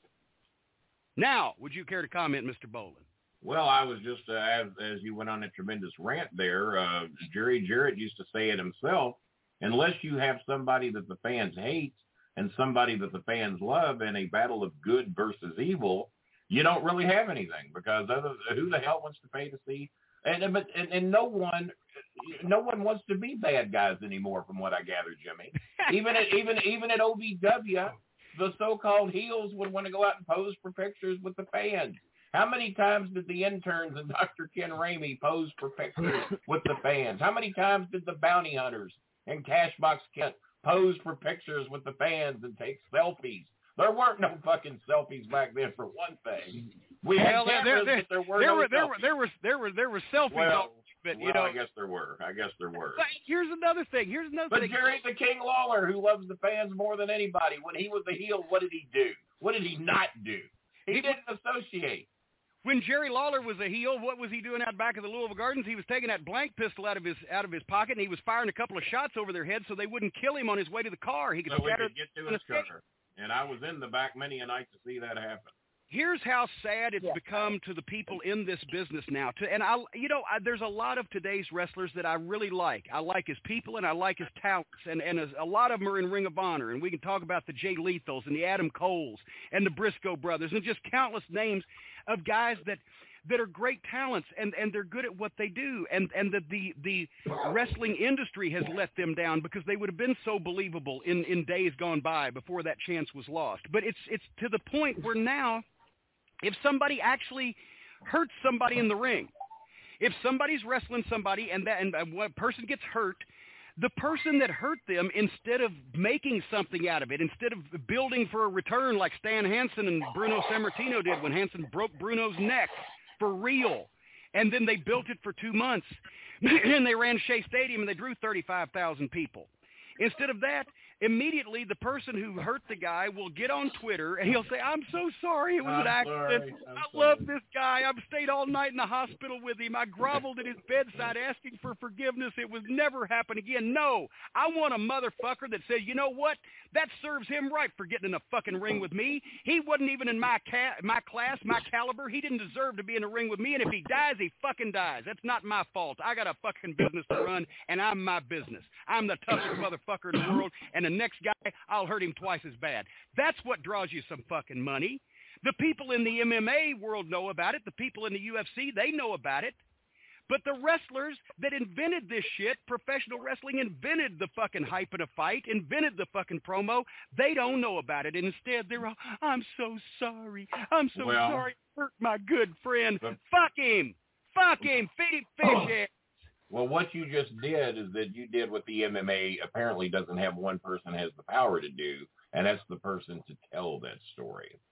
Speaker 7: Now, would you care to comment, Mister Bolin?
Speaker 8: Well, I was just, uh, as, as you went on a tremendous rant there, uh, Jerry Jarrett used to say it himself, unless you have somebody that the fans hate and somebody that the fans love in a battle of good versus evil, you don't really have anything, because other, who the hell wants to pay to see? And, and, and, and no one no one wants to be bad guys anymore, from what I gather, Jimmy. Even at, even, even at O V W, the so-called heels would want to go out and pose for pictures with the fans. How many times did the interns and Doctor Ken Ramey pose for pictures with the fans? How many times did the bounty hunters and Cashbox Kent pose for pictures with the fans and take selfies? There weren't no fucking selfies back then, for one thing. We had
Speaker 7: Well,
Speaker 8: cameras,
Speaker 7: there, there,
Speaker 8: but there were
Speaker 7: there
Speaker 8: no
Speaker 7: were there
Speaker 8: selfies.
Speaker 7: were there were there were there were selfies.
Speaker 8: Well,
Speaker 7: but you
Speaker 8: well,
Speaker 7: know,
Speaker 8: I guess there were. I guess there were.
Speaker 7: but here's another thing. Here's another
Speaker 8: But
Speaker 7: thing.
Speaker 8: Jerry the King Lawler, who loves the fans more than anybody, when he was the heel, what did he do? What did he not do? He,
Speaker 7: He-
Speaker 8: didn't associate.
Speaker 7: When Jerry Lawler was a heel, what was he doing out back of the Louisville Gardens? He was taking that blank pistol out of his out of his pocket, and he was firing a couple of shots over their heads so they wouldn't kill him on his way to the car. He could
Speaker 8: So we
Speaker 7: scatter
Speaker 8: could get to
Speaker 7: in
Speaker 8: his
Speaker 7: a skate.
Speaker 8: car. And I was in the back many a night to see that happen.
Speaker 7: Here's how sad it's
Speaker 4: Yeah.
Speaker 7: become to the people in this business now. To, and I, you know, I, there's a lot of today's wrestlers that I really like. I like his people and I like his talents, and and as, a lot of them are in Ring of Honor. And we can talk about the Jay Lethals and the Adam Coles and the Briscoe brothers and just countless names of guys that that are great talents, and, and they're good at what they do, and and the, the the wrestling industry has let them down because they would have been so believable in, in days gone by before that chance was lost. But it's it's to the point where now, if somebody actually hurts somebody in the ring, if somebody's wrestling somebody and that and one person gets hurt, the person that hurt them, instead of making something out of it, instead of building for a return like Stan Hansen and Bruno Sammartino did when Hansen broke Bruno's neck for real, and then they built it for two months, and they ran Shea Stadium and they drew thirty-five thousand people. Instead of that, immediately the person who hurt the guy will get on Twitter and he'll say, I'm so sorry, it was an
Speaker 8: I'm
Speaker 7: accident.
Speaker 8: sorry, I'm
Speaker 7: I
Speaker 8: sorry."
Speaker 7: love this guy. I've stayed all night in the hospital with him. I groveled at his bedside asking for forgiveness. It would never happen again. No, I want a motherfucker that says, you know what? That serves him right for getting in a fucking ring with me. He wasn't even in my ca- my class, my caliber. He didn't deserve to be in a ring with me, and if he dies, he fucking dies. That's not my fault. I got a fucking business to run, and I'm my business. I'm the toughest motherfucker in the world, and the next guy, I'll hurt him twice as bad. That's what draws you some fucking money. The people in the M M A world know about it. The people in the U F C, they know about it. But the wrestlers that invented this shit, professional wrestling invented the fucking hype in a fight, invented the fucking promo, they don't know about it. And instead, they're all, I'm so sorry. I'm so
Speaker 8: Well,
Speaker 7: sorry. Hurt my good friend.
Speaker 8: but-
Speaker 7: Fuck him. Fuck him. Feed him fish head.
Speaker 8: Well, what you just did is that you did what the M M A apparently doesn't have one person has the power to do, and that's the person to tell that story.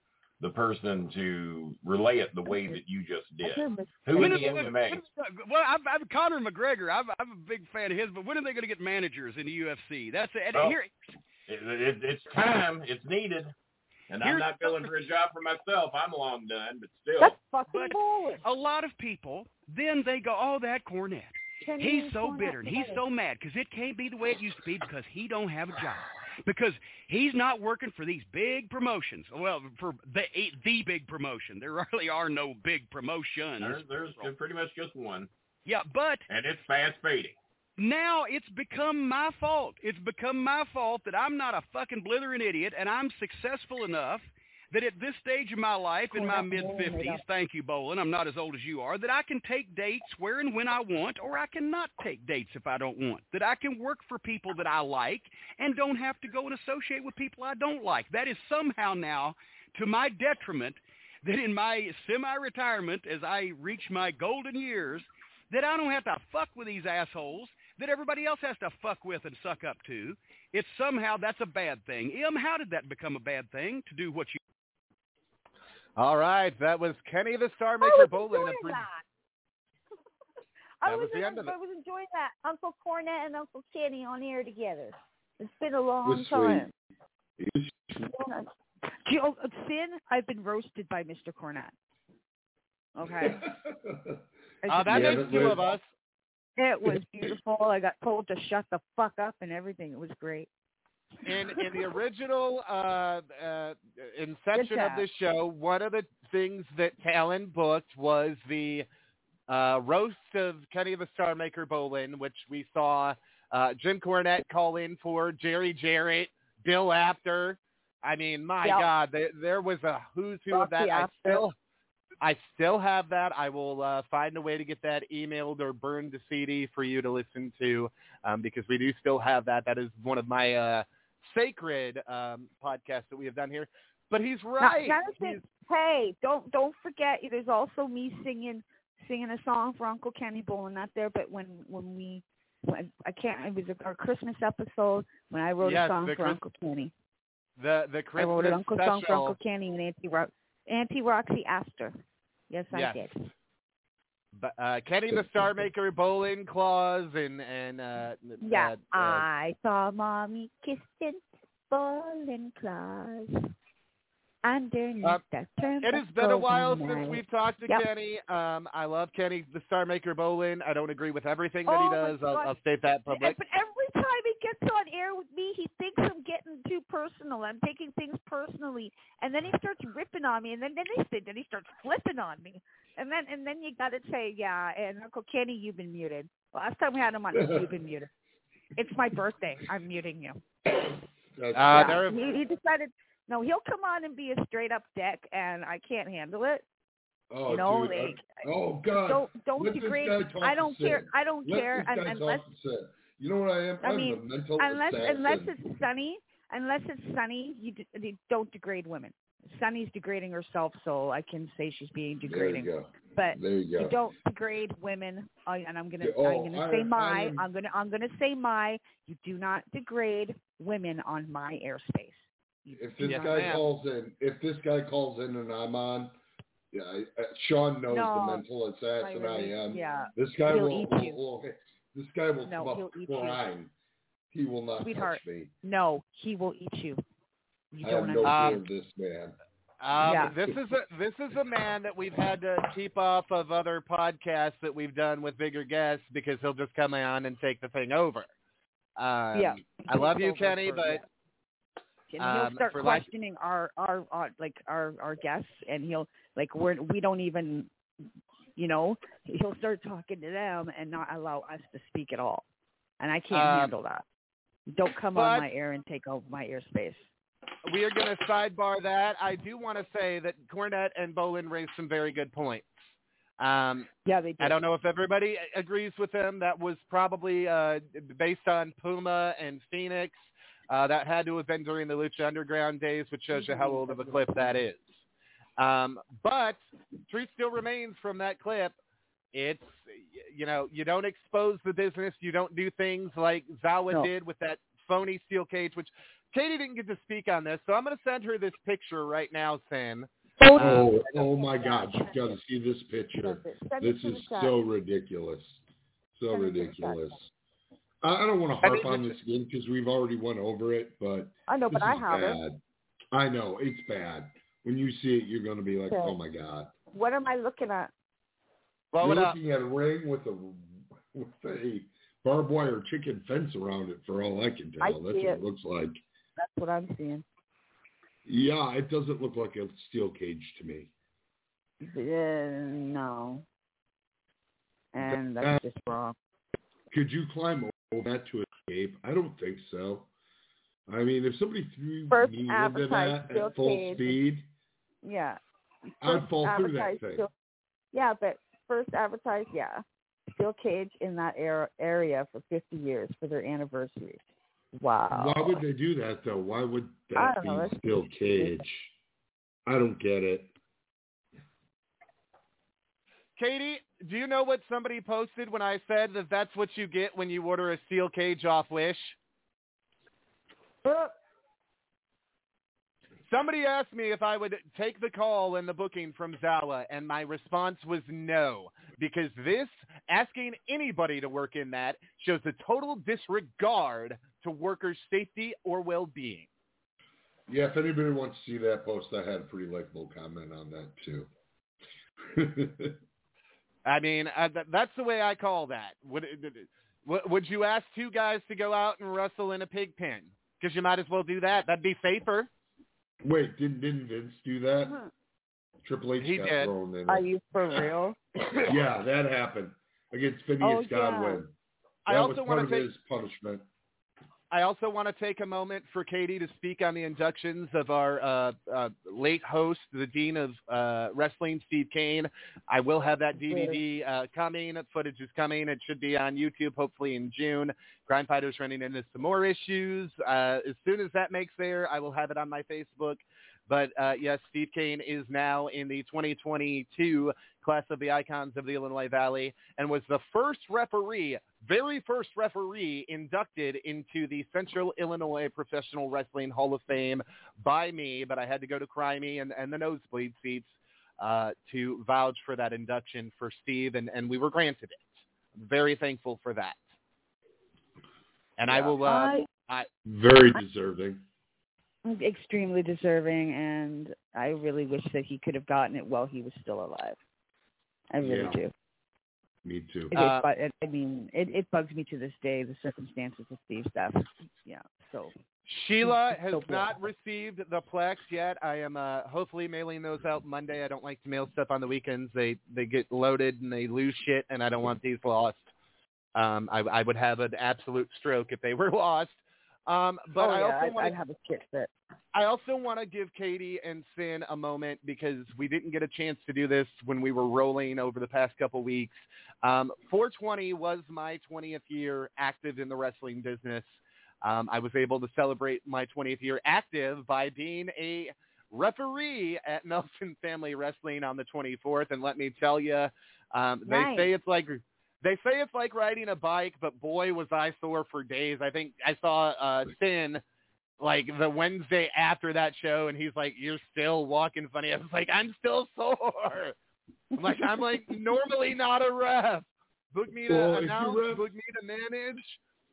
Speaker 8: the person to relay it the way that you just did. Who
Speaker 7: When
Speaker 8: in
Speaker 7: is-
Speaker 8: the M M A?
Speaker 7: Well, I'm, I'm Conor McGregor. I'm, I'm a big fan of his, but when are they going to get managers in the U F C? That's it. And
Speaker 8: Well,
Speaker 7: here,
Speaker 8: It, it, it's time. It's needed. And I'm
Speaker 7: Here's-
Speaker 8: not filling for a job for myself. I'm long done, but still.
Speaker 4: That's fucking
Speaker 7: But
Speaker 4: bullshit.
Speaker 7: a lot of people, then they go, oh, that Cornette.
Speaker 4: Can
Speaker 7: He's
Speaker 4: you
Speaker 7: so
Speaker 4: phone
Speaker 7: bitter,
Speaker 4: up
Speaker 7: and he's
Speaker 4: today?
Speaker 7: so mad because it can't be the way it used to be because he don't have a job. Because he's not working for these big promotions. Well, for the the big promotion. There really are no big promotions.
Speaker 8: There's, there's pretty much just one.
Speaker 7: Yeah, but
Speaker 8: And it's fast fading.
Speaker 7: now it's become my fault. It's become my fault that I'm not a fucking blithering idiot, and I'm successful enough that at this stage of my life, in my mid-fifties, thank you, Bolin, I'm not as old as you are, that I can take dates where and when I want, or I cannot take dates if I don't want, that I can work for people that I like and don't have to go and associate with people I don't like. That is somehow now to my detriment that in my semi-retirement, as I reach my golden years, that I don't have to fuck with these assholes that everybody else has to fuck with and suck up to. It's somehow that's a bad thing. Em, how did that become a bad thing to do what you...
Speaker 2: All right, that was Kenny the Star
Speaker 4: I
Speaker 2: Maker
Speaker 4: was
Speaker 2: Bolin.
Speaker 4: enjoying
Speaker 2: Pre-
Speaker 4: that. I
Speaker 2: That was
Speaker 4: was,
Speaker 2: the end of it.
Speaker 4: I was enjoying that. Uncle Cornette and Uncle Kenny on air together. It's been a long
Speaker 3: was
Speaker 4: time.
Speaker 3: sweet. It
Speaker 4: Joe, Finn, I've been roasted by Mister Cornette. Okay.
Speaker 3: was-
Speaker 2: Uh, that
Speaker 3: Yeah,
Speaker 2: makes
Speaker 3: but
Speaker 2: two
Speaker 3: we're-
Speaker 2: of us.
Speaker 4: It was beautiful. I got told to shut the fuck up and everything. It was great.
Speaker 2: In in the original uh, uh, inception of
Speaker 4: job.
Speaker 2: this show, one of the things that Talon booked was the uh, roast of Kenny the Star Maker Bolin, which we saw uh, Jim Cornette call in for, Jerry Jarrett, Bill Apter. I mean, my
Speaker 4: Yep.
Speaker 2: God, there, there was a who's who of that.
Speaker 4: Rocky
Speaker 2: I
Speaker 4: Apter.
Speaker 2: still, I still have that. I will uh, find a way to get that emailed or burned to C D for you to listen to, um, because we do still have that. That is one of my uh, sacred um, podcasts that we have done here. But he's right.
Speaker 4: Now, now
Speaker 2: He's-
Speaker 4: hey, don't don't forget. There's also me singing singing a song for Uncle Kenny Bolin out there. But when when we when, I can't. It was our Christmas episode when I wrote
Speaker 2: Yes,
Speaker 4: a song
Speaker 2: the
Speaker 4: for
Speaker 2: Chris-
Speaker 4: Uncle Kenny.
Speaker 2: the the
Speaker 4: I
Speaker 2: Christmas
Speaker 4: wrote an Uncle
Speaker 2: special.
Speaker 4: song for Uncle Kenny and Auntie Ro- Auntie Roxy Astor. Yes, I
Speaker 2: Yes.
Speaker 4: did.
Speaker 2: But, uh, Kenny the Star Maker Bolin Claus and and uh,
Speaker 4: Yeah,
Speaker 2: uh, uh,
Speaker 4: I saw Mommy kissing Bolin Claus underneath
Speaker 2: Uh,
Speaker 4: that turnpike.
Speaker 2: it has been a while
Speaker 4: night.
Speaker 2: since we've talked to
Speaker 4: Yep.
Speaker 2: Kenny. Um, I love Kenny the Star Maker Bolin. I don't agree with everything that
Speaker 4: Oh,
Speaker 2: he
Speaker 4: my
Speaker 2: does. I'll,
Speaker 4: God.
Speaker 2: I'll state that public.
Speaker 4: But every time he gets on air with me, he thinks I'm getting too personal. I'm taking things personally, and then he starts ripping on me, and then then he then he starts flipping on me, and then and then you got to say, yeah, and Uncle Kenny, you've been muted. Last time we had him on, you've been muted. It's my birthday. I'm muting you.
Speaker 3: That's-
Speaker 2: Uh,
Speaker 4: Yeah,
Speaker 2: there-
Speaker 4: he, he decided. No, he'll come on and be a straight up dick, and I can't handle it.
Speaker 3: oh,
Speaker 4: you know,
Speaker 3: dude,
Speaker 4: like,
Speaker 3: I- oh God!
Speaker 4: Don't don't
Speaker 3: Let this
Speaker 4: degrade.
Speaker 3: guy talk
Speaker 4: I don't
Speaker 3: to
Speaker 4: care.
Speaker 3: Sid.
Speaker 4: I don't
Speaker 3: Let
Speaker 4: care
Speaker 3: this guy
Speaker 4: un- unless
Speaker 3: talk to Sid. You know what I am?
Speaker 4: I
Speaker 3: I'm
Speaker 4: mean,
Speaker 3: a mental
Speaker 4: unless
Speaker 3: assassin.
Speaker 4: unless it's Sunny, unless it's Sunny, you, d- you don't degrade women. Sunny's degrading herself, so I can say she's being
Speaker 3: There
Speaker 4: degrading.
Speaker 3: you go.
Speaker 4: But
Speaker 3: There you go.
Speaker 4: you don't degrade women. Uh, and I'm gonna
Speaker 3: Oh,
Speaker 4: I'm gonna
Speaker 3: I-
Speaker 4: say
Speaker 3: I
Speaker 4: my
Speaker 3: am-
Speaker 4: I'm gonna I'm gonna say my. You do not degrade women on my airspace. You
Speaker 3: If
Speaker 4: do
Speaker 3: this
Speaker 2: Yes,
Speaker 3: guy
Speaker 2: ma'am.
Speaker 3: calls in, if this guy calls in and I'm on, yeah, I, uh, Sean knows
Speaker 4: No,
Speaker 3: the mental assassin I,
Speaker 4: really-
Speaker 3: am.
Speaker 4: yeah.
Speaker 3: This guy
Speaker 4: He'll
Speaker 3: will,
Speaker 4: eat
Speaker 3: will,
Speaker 4: you.
Speaker 3: will- this guy will
Speaker 4: No,
Speaker 3: come
Speaker 4: he'll
Speaker 3: up
Speaker 4: eat you.
Speaker 3: crying. He will not
Speaker 4: Sweetheart.
Speaker 3: touch me.
Speaker 4: No, he will eat you. You
Speaker 3: I
Speaker 4: don't
Speaker 3: have no
Speaker 4: understand.
Speaker 3: fear of this man.
Speaker 2: Um,
Speaker 4: Yeah.
Speaker 2: This is a this is a man that we've had to keep off of other podcasts that we've done with bigger guests because he'll just come on and take the thing over. Um,
Speaker 4: Yeah.
Speaker 2: I love you,
Speaker 4: Over
Speaker 2: Kenny,
Speaker 4: for-
Speaker 2: but
Speaker 4: yeah. And he'll
Speaker 2: um,
Speaker 4: start
Speaker 2: for lack-
Speaker 4: questioning our, our our like our our guests, and he'll like we're we don't even, you know, he'll start talking to them and not allow us to speak at all, and I can't
Speaker 2: Um,
Speaker 4: handle that. Don't come
Speaker 2: but-
Speaker 4: on my air and take over my airspace.
Speaker 2: we are going to sidebar that. I do want to say that Cornette and Bolin raised some very good points. Um,
Speaker 4: Yeah, they do.
Speaker 2: I don't know if everybody agrees with them. That was probably uh, based on Puma and Phoenix. Uh, that had to have been during the Lucha Underground days, which shows you how old of a clip that is. Um, but truth still remains from that clip. It's, you know, you don't expose the business. You don't do things like Zawa
Speaker 4: No.
Speaker 2: did with that phony steel cage, which Katie didn't get to speak on this. So I'm going to send her this picture right now, Sam.
Speaker 3: Oh, oh my God! You've got to see this picture. This is so ridiculous, so ridiculous. I, I don't want to harp on this again because we've already went over it, but
Speaker 4: I know,
Speaker 3: this
Speaker 4: but I
Speaker 3: is
Speaker 4: have
Speaker 3: bad.
Speaker 4: it.
Speaker 3: I know it's bad. When you see it, you're going to be like,
Speaker 4: Okay.
Speaker 3: "Oh my God!"
Speaker 4: What am I looking at?
Speaker 2: Blow
Speaker 3: You're
Speaker 2: it up.
Speaker 3: looking at a ring with a with a barbed wire chicken fence around it. For all I can tell,
Speaker 4: I
Speaker 3: that's what
Speaker 4: see
Speaker 3: it.
Speaker 4: it.
Speaker 3: looks like.
Speaker 4: That's what I'm seeing.
Speaker 3: Yeah, it doesn't look like a steel cage to me.
Speaker 4: Uh, no. And that's just wrong.
Speaker 3: Could you climb over that to escape? I don't think so. I mean, if somebody threw
Speaker 4: First
Speaker 3: me into
Speaker 4: advertised
Speaker 3: that
Speaker 4: steel
Speaker 3: at full
Speaker 4: cage.
Speaker 3: speed,
Speaker 4: Yeah.
Speaker 3: I'd
Speaker 4: First
Speaker 3: fall through that
Speaker 4: advertised
Speaker 3: thing.
Speaker 4: steel- yeah, but first advertised, yeah. Steel cage in that era, area for fifty years for their anniversary. Wow.
Speaker 3: Why would they do that, though? Why would
Speaker 4: I
Speaker 3: that
Speaker 4: don't
Speaker 3: be
Speaker 4: know, that's
Speaker 3: steel cage? I don't get it.
Speaker 2: Katie, do you know what somebody posted when I said that that's what you get when you order a steel cage off Wish?
Speaker 4: Uh,
Speaker 2: Somebody asked me if I would take the call and the booking from Zala, and my response was no, because this, asking anybody to work in that, shows a total disregard to workers' safety or well-being.
Speaker 3: Yeah, if anybody wants to see that post, I had a pretty likable comment on that, too.
Speaker 2: I mean, uh, th- that's the way I call that. Would, w- would you ask two guys to go out and wrestle in a pig pen? Because you might as well do that. That'd be safer.
Speaker 3: Wait, didn't, didn't Vince do that?
Speaker 4: uh-huh.
Speaker 3: Triple H
Speaker 2: He
Speaker 3: got
Speaker 2: did.
Speaker 3: thrown in.
Speaker 4: Are you for real?
Speaker 3: Yeah, that happened against Phineas
Speaker 4: Oh, yeah.
Speaker 3: Godwin.
Speaker 2: I
Speaker 3: That
Speaker 2: also
Speaker 3: was part
Speaker 2: want
Speaker 3: of
Speaker 2: to take.
Speaker 3: his punishment.
Speaker 2: I also want to take a moment for Katie to speak on the inductions of our uh, uh, late host, the Dean of uh, Wrestling, Steve Kane. I will have that D V D uh, coming. Footage is coming. It should be on YouTube hopefully in June. Crime Fighter's running into some more issues. Uh, as soon as that makes there, I will have it on my Facebook. But, uh, yes, Steve Kane is now in the twenty twenty-two class of the Icons of the Illinois Valley and was the first referee, very first referee inducted into the Central Illinois Professional Wrestling Hall of Fame by me, but I had to go to Crimey and, and the nosebleed seats uh, to vouch for that induction for Steve, and, and we were granted it. I'm very thankful for that. And
Speaker 4: Yeah,
Speaker 2: I will... Uh,
Speaker 4: I,
Speaker 2: I,
Speaker 3: Very deserving.
Speaker 4: extremely deserving, and I really wish that he could have gotten it while he was still alive. I really
Speaker 3: Yeah.
Speaker 4: do.
Speaker 3: Me too.
Speaker 4: It,
Speaker 2: Uh,
Speaker 4: it, I mean, it, it bugs me to this day, the circumstances of Steve's death. Yeah, so.
Speaker 2: Sheila has
Speaker 4: So cool.
Speaker 2: not received the Plex yet. I am uh, hopefully mailing those out Monday. I don't like to mail stuff on the weekends. They they get loaded and they lose shit, and I don't want these lost. Um, I, I would have an absolute stroke if they were lost. Um, but
Speaker 4: oh,
Speaker 2: I
Speaker 4: yeah,
Speaker 2: also
Speaker 4: I'd,
Speaker 2: want
Speaker 4: I'd have a shit fit.
Speaker 2: I also want to give Katie and Sin a moment because we didn't get a chance to do this when we were rolling over the past couple weeks. Um, four twenty was my twentieth year active in the wrestling business. Um, I was able to celebrate my twentieth year active by being a referee at Nelson Family Wrestling on the twenty-fourth. And let me tell you, um, they
Speaker 4: Nice.
Speaker 2: say it's like they say it's like riding a bike, but boy, was I sore for days. I think I saw uh, Sin like the Wednesday after that show, and he's like, "You're still walking funny." I was like, "I'm still sore." I'm like, I'm like normally not a ref. Book me to
Speaker 3: Well, if you
Speaker 2: announce,
Speaker 3: ref-
Speaker 2: book me to manage.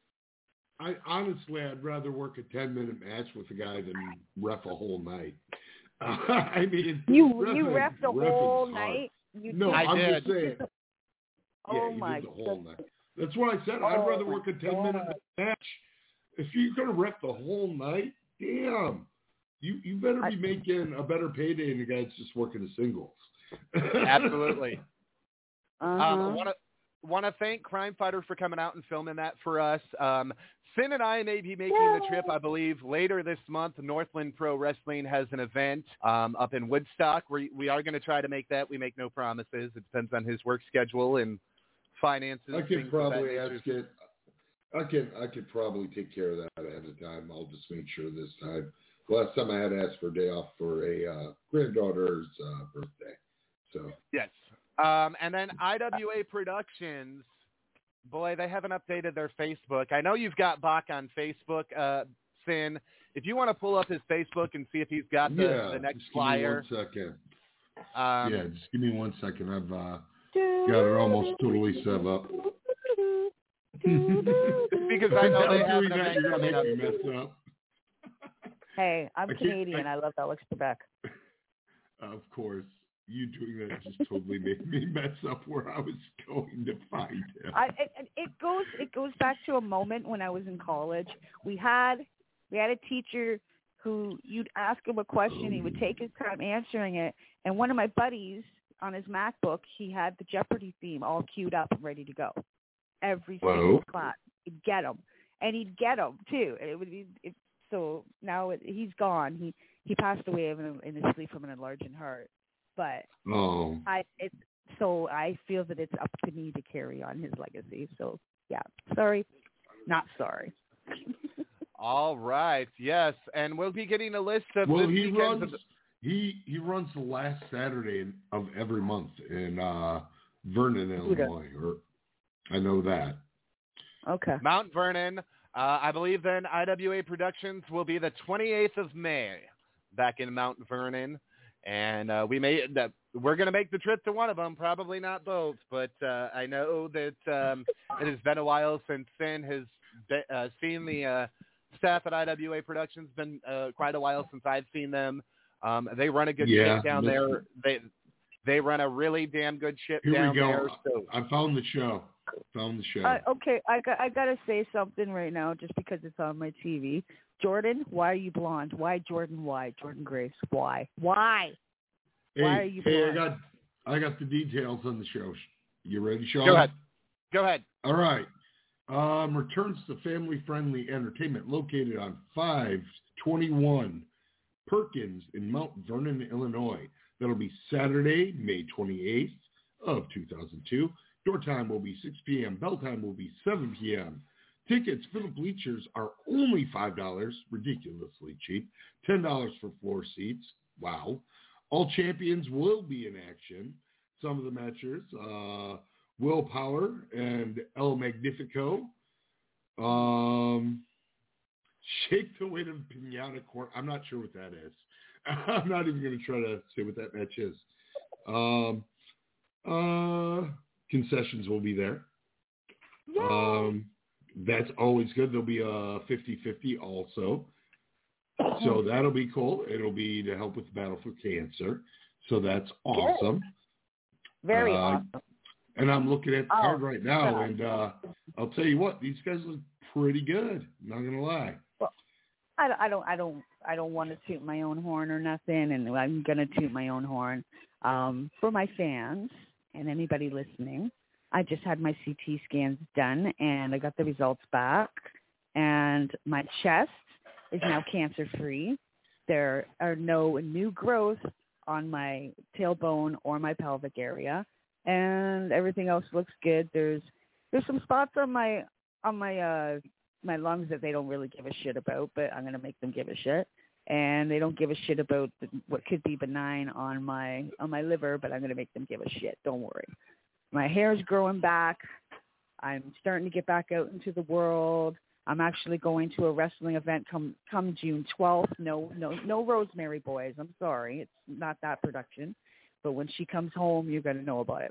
Speaker 3: I honestly, I'd rather work a ten-minute match with a guy than ref a whole night. Uh, I mean,
Speaker 4: You
Speaker 3: reffing-
Speaker 4: you ref the
Speaker 3: reffing's
Speaker 4: whole
Speaker 3: hard.
Speaker 4: night? You
Speaker 3: No,
Speaker 2: I
Speaker 3: I'm
Speaker 2: did.
Speaker 3: just saying.
Speaker 4: Oh,
Speaker 3: yeah, you
Speaker 4: my
Speaker 3: did the whole
Speaker 4: goodness.
Speaker 3: night. That's what I said. I'd
Speaker 4: Oh,
Speaker 3: rather
Speaker 4: my
Speaker 3: work a ten-minute
Speaker 4: God.
Speaker 3: match. If you're gonna ref the whole night, damn, you you better be
Speaker 4: I-
Speaker 3: making a better payday than the guy that's just working the singles.
Speaker 2: Absolutely.
Speaker 4: Uh-huh.
Speaker 2: Um, want to want to thank Crime Fighter for coming out and filming that for us. Um, Sin and I may be making the trip, I believe, later this month. Northland Pro Wrestling has an event um, up in Woodstock. We we are going to try to make that. We make no promises. It depends on his work schedule and finances.
Speaker 3: I
Speaker 2: things
Speaker 3: could
Speaker 2: of that
Speaker 3: probably
Speaker 2: nature.
Speaker 3: ask it. I can I could probably take care of that ahead of time. I'll just make sure this time. Last time I had asked for a day off for a uh, granddaughter's uh, birthday. So
Speaker 2: Yes. Um, and then I W A Productions, boy, they haven't updated their Facebook. I know you've got Bach on Facebook, uh, Sin, if you want to pull up his Facebook and see if he's got the,
Speaker 3: yeah,
Speaker 2: the next
Speaker 3: just
Speaker 2: flyer.
Speaker 3: Give me one second.
Speaker 2: Um,
Speaker 3: yeah, just give me one second. I've uh, got it almost totally set up.
Speaker 2: because I know they have an event
Speaker 3: you're
Speaker 2: coming
Speaker 3: gonna
Speaker 2: up.
Speaker 3: make me mess up.
Speaker 4: Hey, I'm
Speaker 3: I can't-
Speaker 4: Canadian.
Speaker 3: I-
Speaker 4: I love Alex Trebek.
Speaker 3: Of course, you doing that just totally made me mess up where I was going to find him.
Speaker 4: I it, it goes it goes back to a moment when I was in college. We had we had a teacher who you'd ask him a question, he would take his time answering it, and one of my buddies on his MacBook, he had the Jeopardy theme all queued up and ready to go. Every
Speaker 3: Whoa.
Speaker 4: single class, he'd get them, and he'd get them too. It would be it, so now it, he's gone. He he passed away in, in his sleep from an enlarging heart. But
Speaker 3: Oh.
Speaker 4: I it so I feel that it's up to me to carry on his legacy. So yeah, sorry, not sorry.
Speaker 2: All right, yes, and we'll be getting a list of
Speaker 3: Well,
Speaker 2: this
Speaker 3: he
Speaker 2: weekend's
Speaker 3: runs. He he runs the last Saturday of every month in uh, Vernon, Illinois. Or I know that.
Speaker 4: Okay.
Speaker 2: Mount Vernon. Uh, I believe then I W A Productions will be the twenty-eighth of May back in Mount Vernon. And uh, we may that we're going to make the trip to one of them, probably not both. But uh, I know that um, it has been a while since Finn has be, uh, seen the uh, staff at I W A Productions. Been uh, quite a while since I've seen them. Um, they run a good
Speaker 3: Yeah,
Speaker 2: ship down
Speaker 3: listen.
Speaker 2: there. They they run a really damn good ship
Speaker 3: Here
Speaker 2: down
Speaker 3: we go.
Speaker 2: there. So
Speaker 3: I found the show. Found the show.
Speaker 4: Uh, okay, I got I gotta say something right now, just because it's on my T V. Jordan, why are you blonde? Why Jordan? Why Jordan Grace? Why? Why?
Speaker 3: hey,
Speaker 4: why are you
Speaker 3: hey, I
Speaker 4: blonde?
Speaker 3: got I got the details on the show. You ready, Sean?
Speaker 2: go ahead. Go ahead.
Speaker 3: All right. Um, returns to family-friendly entertainment located on five twenty-one Perkins in Mount Vernon, Illinois. That'll be Saturday, May twenty-eighth of two thousand two. Door time will be six p.m. Bell time will be seven p.m. Tickets for the bleachers are only five dollars, ridiculously cheap. ten dollars for floor seats. Wow. All champions will be in action. Some of the matchers, uh, Willpower and El Magnifico. Um, Shake the Weight of Pinata Corn. I'm not sure what that is. I'm not even going to try to say what that match is. Um, uh, concessions will be there. Um, that's always good. There'll be a fifty-fifty also. So that'll be cool. It'll be to help with the battle for cancer. So that's awesome.
Speaker 4: Very
Speaker 3: uh,
Speaker 4: awesome.
Speaker 3: And I'm looking at the
Speaker 4: Oh,
Speaker 3: card right now,
Speaker 4: yeah.
Speaker 3: and uh, I'll tell you what, these guys look pretty good. Not gonna lie.
Speaker 4: I don't, I don't, I don't, I don't want to toot my own horn or nothing, and I'm gonna toot my own horn um, for my fans and anybody listening. I just had my C T scans done, and I got the results back, and my chest is now cancer-free. There are no new growth on my tailbone or my pelvic area, and everything else looks good. There's there's some spots on my on my uh, my lungs that they don't really give a shit about, but I'm gonna make them give a shit. And they don't give a shit about what could be benign on my on my liver, but I'm gonna make them give a shit. Don't worry. My hair's growing back. I'm starting to get back out into the world. I'm actually going to a wrestling event come come June twelfth. No, no, no Rosemary Boys. I'm sorry, it's not that production. But when she comes home, you're gonna know about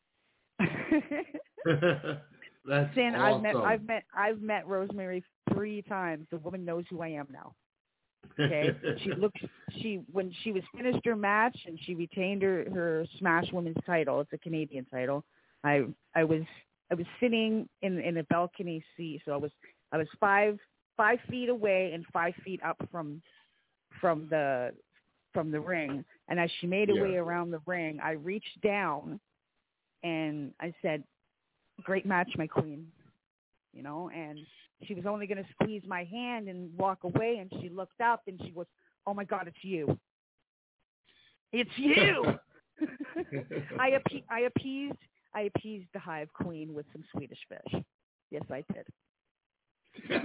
Speaker 4: it.
Speaker 3: That's
Speaker 4: Sin,
Speaker 3: awesome.
Speaker 4: I've met, I've met, I've met Rosemary three times. The woman knows who I am now. Okay, she looked. She when she was finished her match and she retained her her Smash Women's title. It's a Canadian title. I I was I was sitting in in a balcony seat, so I was I was five five feet away and five feet up from from the from the ring. And as she made her
Speaker 3: Yeah.
Speaker 4: way around the ring, I reached down and I said, "Great match, my queen." You know, and she was only going to squeeze my hand and walk away, and she looked up and she was, "Oh my God, it's you! It's you!" I appe- I appeased I appeased the Hive Queen with some Swedish fish. Yes, I did.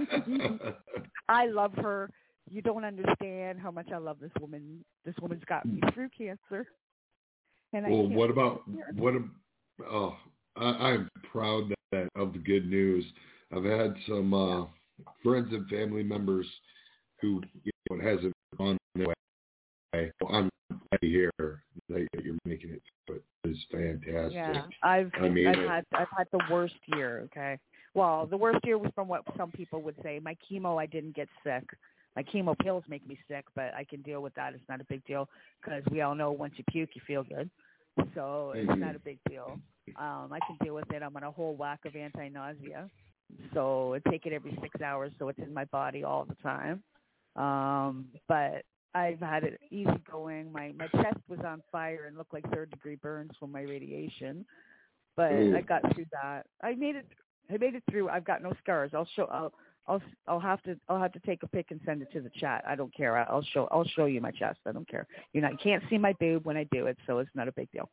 Speaker 4: I love her. You don't understand how much I love this woman. This woman's got me through cancer. And I
Speaker 3: Well,
Speaker 4: can't
Speaker 3: what about
Speaker 4: stand her.
Speaker 3: what? A, oh, I, I'm proud that of the good news. I've had some uh, friends and family members who, you hasn't gone away. I'm glad to hear that you're making it. But it's fantastic.
Speaker 4: Yeah, I've
Speaker 3: I mean,
Speaker 4: I've
Speaker 3: it,
Speaker 4: had I've had the worst year. Okay, well, the worst year was from what some people would say. My chemo, I didn't get sick. My chemo pills make me sick, but I can deal with that. It's not a big deal because we all know once you puke, you feel good. So it's not a big deal. Um, I can deal with it. I'm on a whole whack of anti-nausea. So I take it every six hours, so it's in my body all the time. Um, but I've had it easy going. My my chest was on fire and looked like third degree burns from my radiation. But
Speaker 3: Ooh.
Speaker 4: I got through that. I made it. I made it through. I've got no scars. I'll show. I'll. I'll. I'll have to. I'll have to take a pic and send it to the chat. I don't care. I'll show. I'll show you my chest. I don't care. You're not. You can't see my boob when I do it, so it's not a big deal.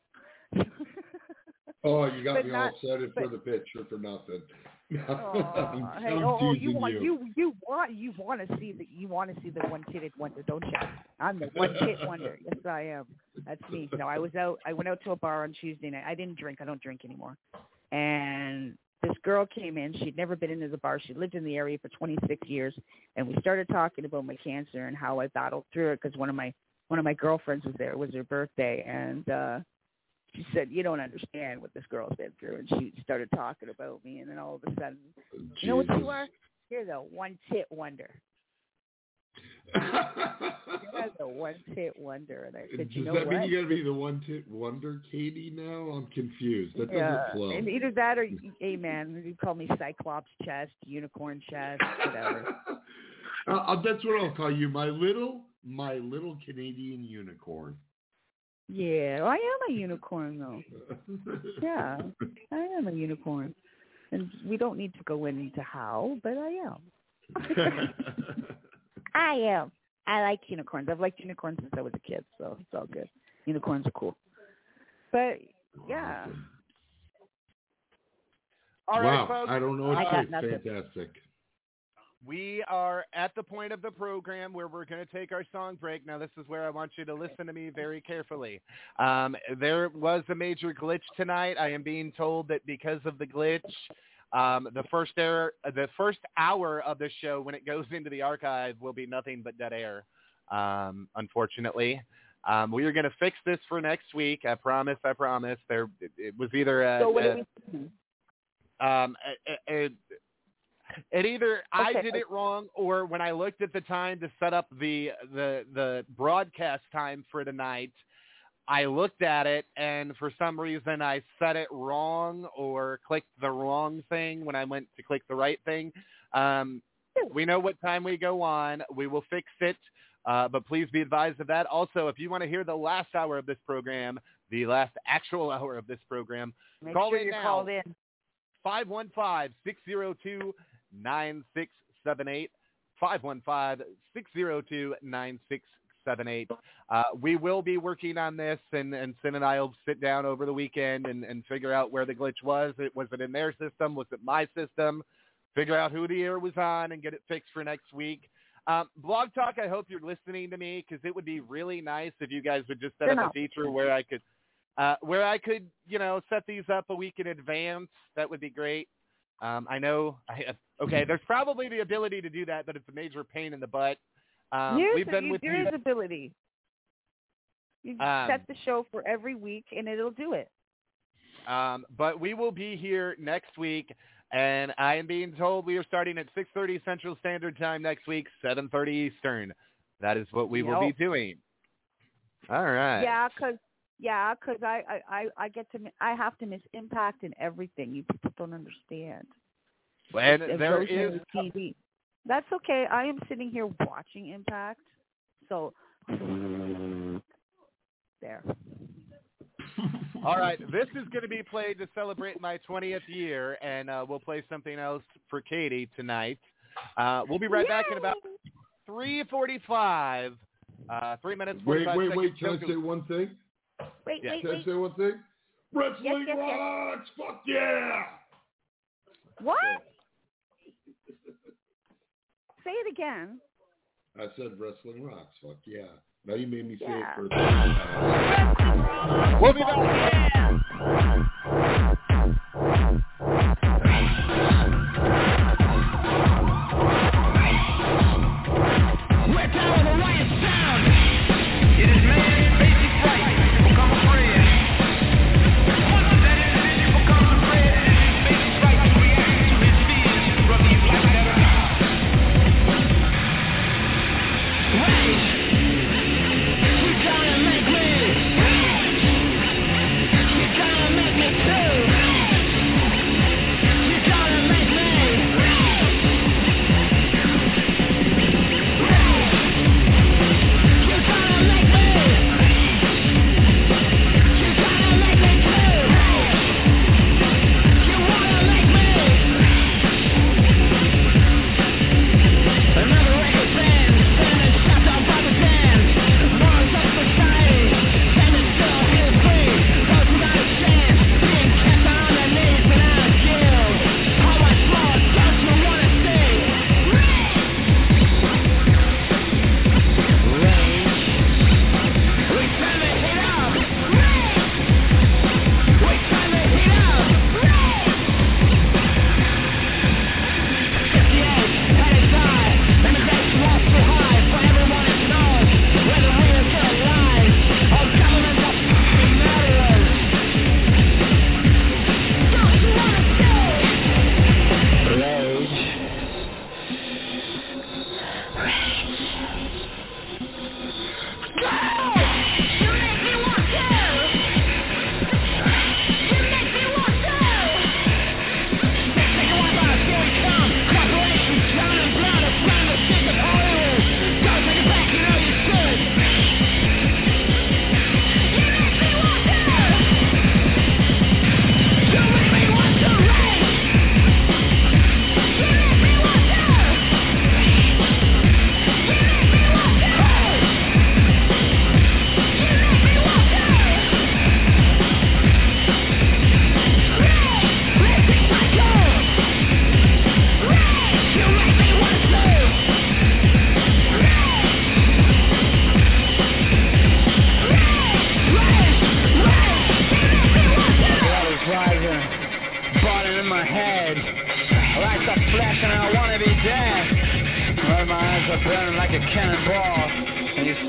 Speaker 3: Oh, you got
Speaker 4: But
Speaker 3: me
Speaker 4: not-
Speaker 3: all excited
Speaker 4: but-
Speaker 3: for the picture for nothing.
Speaker 4: Oh,
Speaker 3: I'm,
Speaker 4: hey,
Speaker 3: I'm
Speaker 4: oh, oh, you
Speaker 3: teasing
Speaker 4: want
Speaker 3: you.
Speaker 4: you you want you want to see the you want to see the one titted wonder, don't you? I'm the one tit wonder. Yes, I am. That's me. No, I was out. I went out to a bar on Tuesday night. I didn't drink. I don't drink anymore. And this girl came in. She'd never been into the bar. She lived in the area for twenty-six years, and we started talking about my cancer and how I battled through it because one of my one of my girlfriends was there. It was her birthday, and uh she said, "You don't understand what this girl's been through," and she started talking about me, and then all of a sudden, you know what you are? You're the one tit wonder. You're the one tit wonder. And I said,
Speaker 3: Does
Speaker 4: you know
Speaker 3: that
Speaker 4: what?
Speaker 3: mean you got to be the one tit wonder, Katie? Now I'm confused. That
Speaker 4: Yeah,
Speaker 3: doesn't flow.
Speaker 4: and either that or, hey man, you call me Cyclops chest, unicorn chest, whatever.
Speaker 3: uh, that's what I'll call you, my little, my little Canadian unicorn.
Speaker 4: Yeah, I am a unicorn though. Yeah, I am a unicorn, and we don't need to go into how, but I am. I am. I like unicorns. I've liked unicorns since I was a kid, so it's all good. Unicorns are cool. But yeah.
Speaker 2: All
Speaker 3: wow,
Speaker 2: right, folks.
Speaker 3: I don't know what
Speaker 4: I
Speaker 3: to
Speaker 4: got
Speaker 3: say.
Speaker 4: nothing.
Speaker 3: Fantastic.
Speaker 2: We are at the point of the program where we're going to take our song break. Now, this is where I want you to listen to me very carefully. Um, there was a major glitch tonight. I am being told that because of the glitch, um, the first air, the first hour of the show, when it goes into the archive, will be nothing but dead air, um, unfortunately. Um, we are going to fix this for next week. I promise. I promise. There, it, it was either a,
Speaker 4: So what
Speaker 2: a,
Speaker 4: do we do?
Speaker 2: um, a, a, a It either I
Speaker 4: Okay.
Speaker 2: did it wrong, or when I looked at the time to set up the, the the broadcast time for tonight, I looked at it, and for some reason I set it wrong or clicked the wrong thing when I went to click the right thing. Um, we know what time we go on. We will fix it, uh, but please be advised of that. Also, if you want to hear the last hour of this program, the last actual hour of this program,
Speaker 4: Make
Speaker 2: call
Speaker 4: sure
Speaker 2: in
Speaker 4: you're
Speaker 2: now.
Speaker 4: called in.
Speaker 2: five one five, six zero two, nine six seven eight, five one five, six zero two, nine six seven eight. Uh, we will be working on this, and, and Sin and I will sit down over the weekend and, and figure out where the glitch was. It, was it in their system? Was it my system? Figure out who the air was on and get it fixed for next week. Um, Blog Talk, I hope you're listening to me, because it would be really nice if you guys would just set
Speaker 4: They're
Speaker 2: up
Speaker 4: not.
Speaker 2: a feature where I could, uh, where I could, you know, set these up a week in advance. That would be great. Um, I know, I, okay, there's probably the ability to do that, but it's a major pain in the butt. Um,
Speaker 4: Yes,
Speaker 2: we've been
Speaker 4: you,
Speaker 2: with
Speaker 4: there
Speaker 2: you.
Speaker 4: is ability. You
Speaker 2: Um,
Speaker 4: set the show for every week, and it'll do it.
Speaker 2: Um, but we will be here next week, and I am being told we are starting at six thirty Central Standard Time next week, seven thirty Eastern. That is what we will be
Speaker 4: Yep.
Speaker 2: doing. All right.
Speaker 4: Yeah, because yeah, cause I, I, I, I get to mi- I have to miss Impact and everything. You people don't understand.
Speaker 2: And
Speaker 4: It
Speaker 2: there
Speaker 4: goes
Speaker 2: is
Speaker 4: into T V. That's okay. I am sitting here watching Impact, so there.
Speaker 2: all right. This is going to be played to celebrate my twentieth year, and uh, we'll play something else for Katie tonight. Uh, we'll be right back in about three forty-five. Uh, three minutes.
Speaker 3: Wait,
Speaker 2: forty-five
Speaker 3: wait, wait.
Speaker 2: seconds.
Speaker 3: Can I say one thing?
Speaker 4: Wait,
Speaker 2: Yeah.
Speaker 4: wait,
Speaker 3: Can I
Speaker 4: wait.
Speaker 3: say one thing? Wrestling
Speaker 4: Yes, yes, yes.
Speaker 3: rocks! Fuck yeah!
Speaker 4: What? Say it again.
Speaker 3: I said wrestling rocks. Fuck yeah. Now you made me say
Speaker 4: Yeah.
Speaker 3: it for a third time.
Speaker 2: We'll be back.
Speaker 5: We're down on the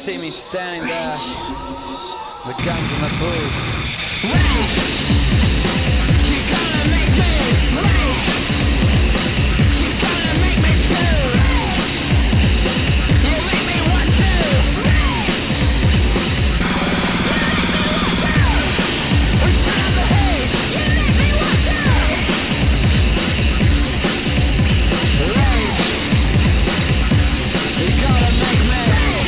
Speaker 9: see me standing there with guns in the booth. You're gonna make me move. You're gonna make me too. You make me want to. We start the hate. You make me want to. Rage. You're gonna make me.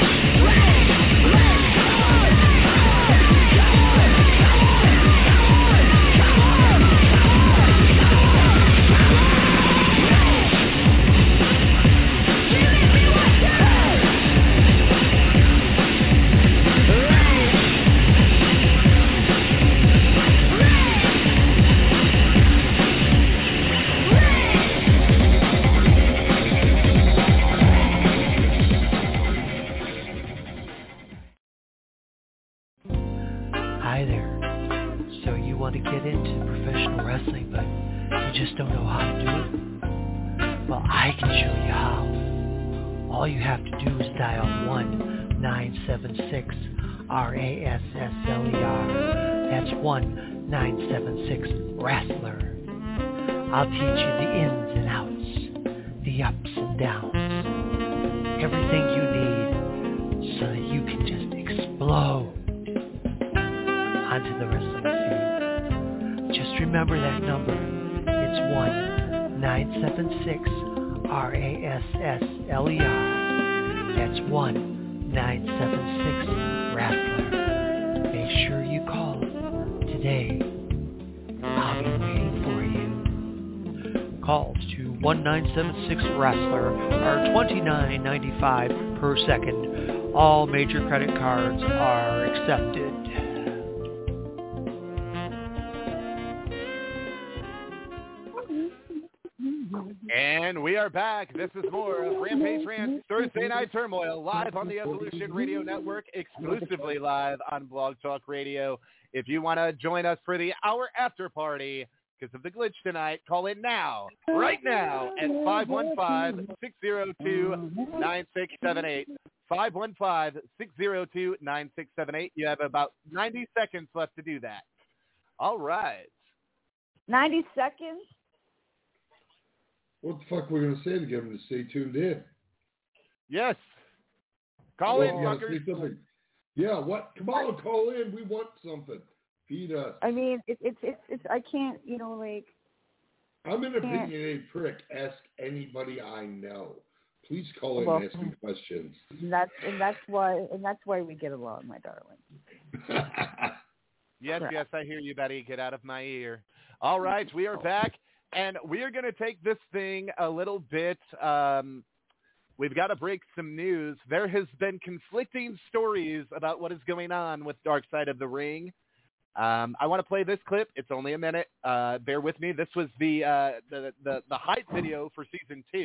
Speaker 10: Hi there. So you want to get into professional wrestling, but you just don't know how to do it? Well, I can show you how. All you have to do is dial one nine seven six R A S S L E R. That's one nine seven six wrestler. I'll teach you the ins and outs, the ups and downs, everything you need so that you can just explode onto the wrestling field. Just remember that number. It's one nine seven six R A S S L E R. That's one nine seven six wrestler. Make sure you call today. I'll be waiting for you. Calls to one nine seven six wrestler are twenty-nine ninety-five per second. All major credit cards are accepted.
Speaker 2: And we are back. This is more of Rampage Rant Thursday Night Turmoil live on the Evolution Radio Network, exclusively live on Blog Talk Radio. If you want to join us for the hour after party because of the glitch tonight, call in now, right now, at five one five, six zero two, nine six seven eight. five one five, six zero two, nine six seven eight. You have about ninety seconds left to do that. All right.
Speaker 4: ninety seconds?
Speaker 3: What the fuck are we going to say to get them to stay tuned in?
Speaker 2: Yes. Call
Speaker 3: well,
Speaker 2: in,
Speaker 3: yeah,
Speaker 2: fuckers.
Speaker 3: Yeah, what? Come on, call in. We want something. Feed us.
Speaker 4: I mean, it, it's, it's, it's, I can't, you know, like.
Speaker 3: I'm an opinionated prick. Ask anybody I know. Please call in
Speaker 4: well,
Speaker 3: and ask me questions.
Speaker 4: And that's, and that's why, and that's why we get along, my darling.
Speaker 2: Yes,
Speaker 4: Crap.
Speaker 2: yes, I hear you, Betty. Get out of my ear. All right, we are back. And we are going to take this thing a little bit. Um, we've got to break some news. There has been conflicting stories about what is going on with Dark Side of the Ring. Um, I want to play this clip. It's only a minute. Uh, bear with me. This was the, uh, the the the hype video for season two.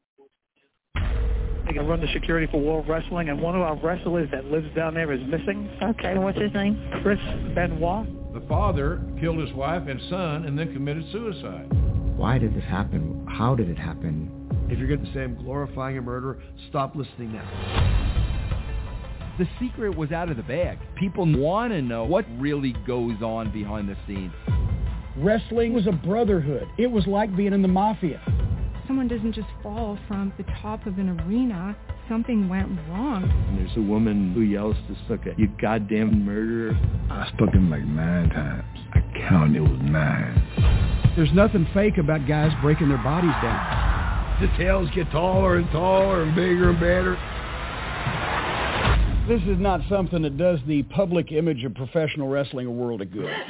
Speaker 11: I can run the security for World Wrestling, and one of our wrestlers that lives down there is missing.
Speaker 12: Okay, what's his name?
Speaker 11: Chris Benoit.
Speaker 13: The father killed his wife and son and then committed suicide.
Speaker 14: Why did this happen? How did it happen?
Speaker 15: If you're going to say I'm glorifying a murder, stop listening now.
Speaker 16: The secret was out of the bag. People want to know what really goes on behind the scenes.
Speaker 17: Wrestling was a brotherhood. It was like being in the mafia.
Speaker 18: Someone doesn't just fall from the top of an arena. Something went wrong.
Speaker 19: And there's a woman who yells to Sooka, "You goddamn murderer."
Speaker 20: I stuck him like nine times. I counted, it was nine.
Speaker 17: There's nothing fake about guys breaking their bodies down.
Speaker 20: The tails get taller and taller and bigger and better.
Speaker 17: This is not something that does the public image of professional wrestling a world of good.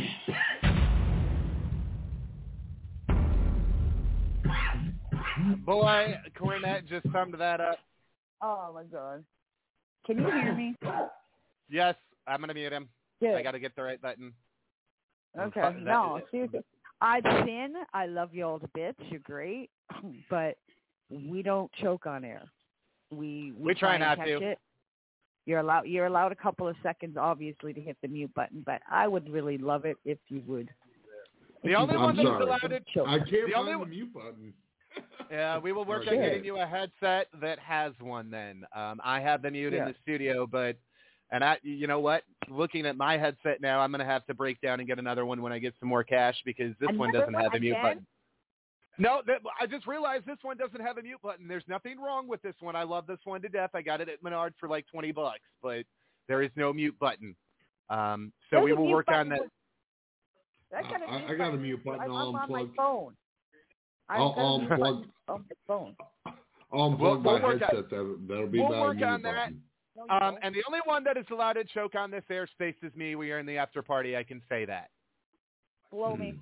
Speaker 2: Boy, Cornette just summed that up.
Speaker 4: Oh, my God. Can you hear me?
Speaker 2: Yes, I'm going to mute him.
Speaker 4: Good.
Speaker 2: I got to get the right button.
Speaker 4: Okay.
Speaker 2: That,
Speaker 4: no, seriously. I'm thin. I love you all to bits. You're great. But we don't choke on air. We we,
Speaker 2: we try,
Speaker 4: try
Speaker 2: not
Speaker 4: catch
Speaker 2: to.
Speaker 4: It. You're allowed you're allowed a couple of seconds, obviously, to hit the mute button, but I would really love it if you would.
Speaker 2: The only one that's allowed to
Speaker 3: choke. I can't
Speaker 2: the
Speaker 3: find
Speaker 2: only
Speaker 3: the
Speaker 2: one...
Speaker 3: mute button.
Speaker 2: Yeah, we will work
Speaker 3: okay.
Speaker 2: on getting you a headset that has one then. Um, I have the mute
Speaker 4: yeah.
Speaker 2: in the studio, but And I, you know what? Looking at my headset now, I'm going to have to break down and get another one when I get some more cash because this
Speaker 4: Another
Speaker 2: one doesn't
Speaker 4: one
Speaker 2: have a mute
Speaker 4: again?
Speaker 2: button. No, that, I just realized this one doesn't have a mute button. There's nothing wrong with this one. I love this one to death. I got it at Menard for like twenty bucks, but there is no mute button. Um, so
Speaker 4: There's
Speaker 2: we
Speaker 4: a
Speaker 2: will
Speaker 4: mute
Speaker 2: work on
Speaker 4: button
Speaker 2: that.
Speaker 4: I got a
Speaker 3: I-
Speaker 4: mute
Speaker 3: I got a
Speaker 4: button.
Speaker 3: mute button.
Speaker 4: I'm,
Speaker 3: I'll
Speaker 4: I'm on my
Speaker 3: unplug.
Speaker 4: phone. I
Speaker 3: I'll-
Speaker 4: got a
Speaker 3: I'll
Speaker 4: mute
Speaker 3: unplug.
Speaker 4: button on my phone.
Speaker 3: I'll unplug
Speaker 2: We'll- we'll
Speaker 3: my
Speaker 2: work
Speaker 3: headset.
Speaker 2: on-
Speaker 3: That'll, that'll be
Speaker 2: we'll
Speaker 3: my
Speaker 2: work
Speaker 3: mute
Speaker 2: on that.
Speaker 3: button.
Speaker 2: Um, and the only one that is allowed to choke on this airspace is me. We are in the after party. I can say that.
Speaker 4: Blow me.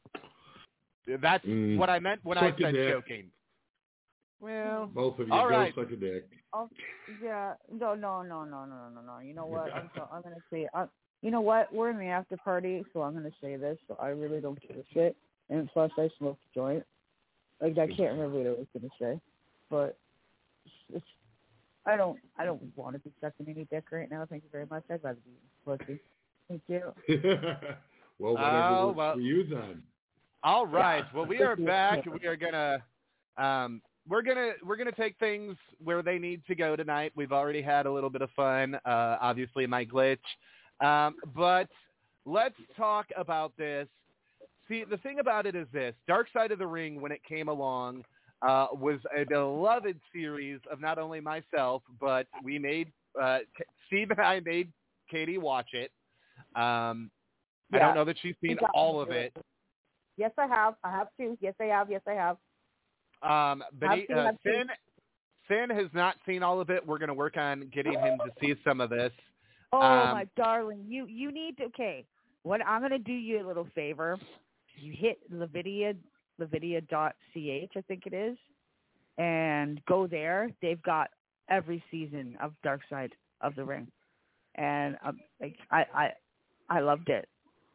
Speaker 2: That's
Speaker 3: Mm.
Speaker 2: what I meant when
Speaker 3: Suck
Speaker 2: I
Speaker 3: a
Speaker 2: said
Speaker 3: dick.
Speaker 2: choking. Well,
Speaker 3: Both of you
Speaker 2: all
Speaker 3: go
Speaker 2: right.
Speaker 3: suck a dick.
Speaker 4: Oh, yeah. No, no, no, no, no, no, no. You know what? I'm, so, I'm going to say, I, you know what? We're in the after party, so I'm going to say this. So I really don't give a shit. And plus, I smoked a joint. Like, I can't remember what I was going to say. But it's, I don't I don't want to be sucking any dick right now. Thank you very much. I'd rather be pussy. Thank you.
Speaker 3: Well, whatever
Speaker 2: Oh,
Speaker 3: works
Speaker 2: well.
Speaker 3: for you then.
Speaker 2: All right. Well, we are back. We are gonna um, we're gonna we're gonna take things where they need to go tonight. We've already had a little bit of fun. Uh, obviously, my glitch, um, but let's talk about this. See, the thing about it is this: Dark Side of the Ring, when it came along, uh, was a beloved series of not only myself, but we made uh, Steve and I made Katie watch it. Um, I
Speaker 4: Yeah.
Speaker 2: don't know that she's
Speaker 4: We
Speaker 2: seen
Speaker 4: got
Speaker 2: all
Speaker 4: to
Speaker 2: of
Speaker 4: do
Speaker 2: it.
Speaker 4: Yes, I have. I have two. Yes, I have. Yes, I have.
Speaker 2: Um, but
Speaker 4: Have
Speaker 2: he,
Speaker 4: to,
Speaker 2: uh,
Speaker 4: have to.
Speaker 2: Finn, Finn has not seen all of it. We're going to work on getting him to see some of this.
Speaker 4: Oh
Speaker 2: Um,
Speaker 4: my darling, you you need to. Okay, what I'm gonna do you a little favor. You hit Lavidia, Lavidia dot c h, I think it is, and go there. They've got every season of Dark Side of the Ring, and um, like I I I loved it.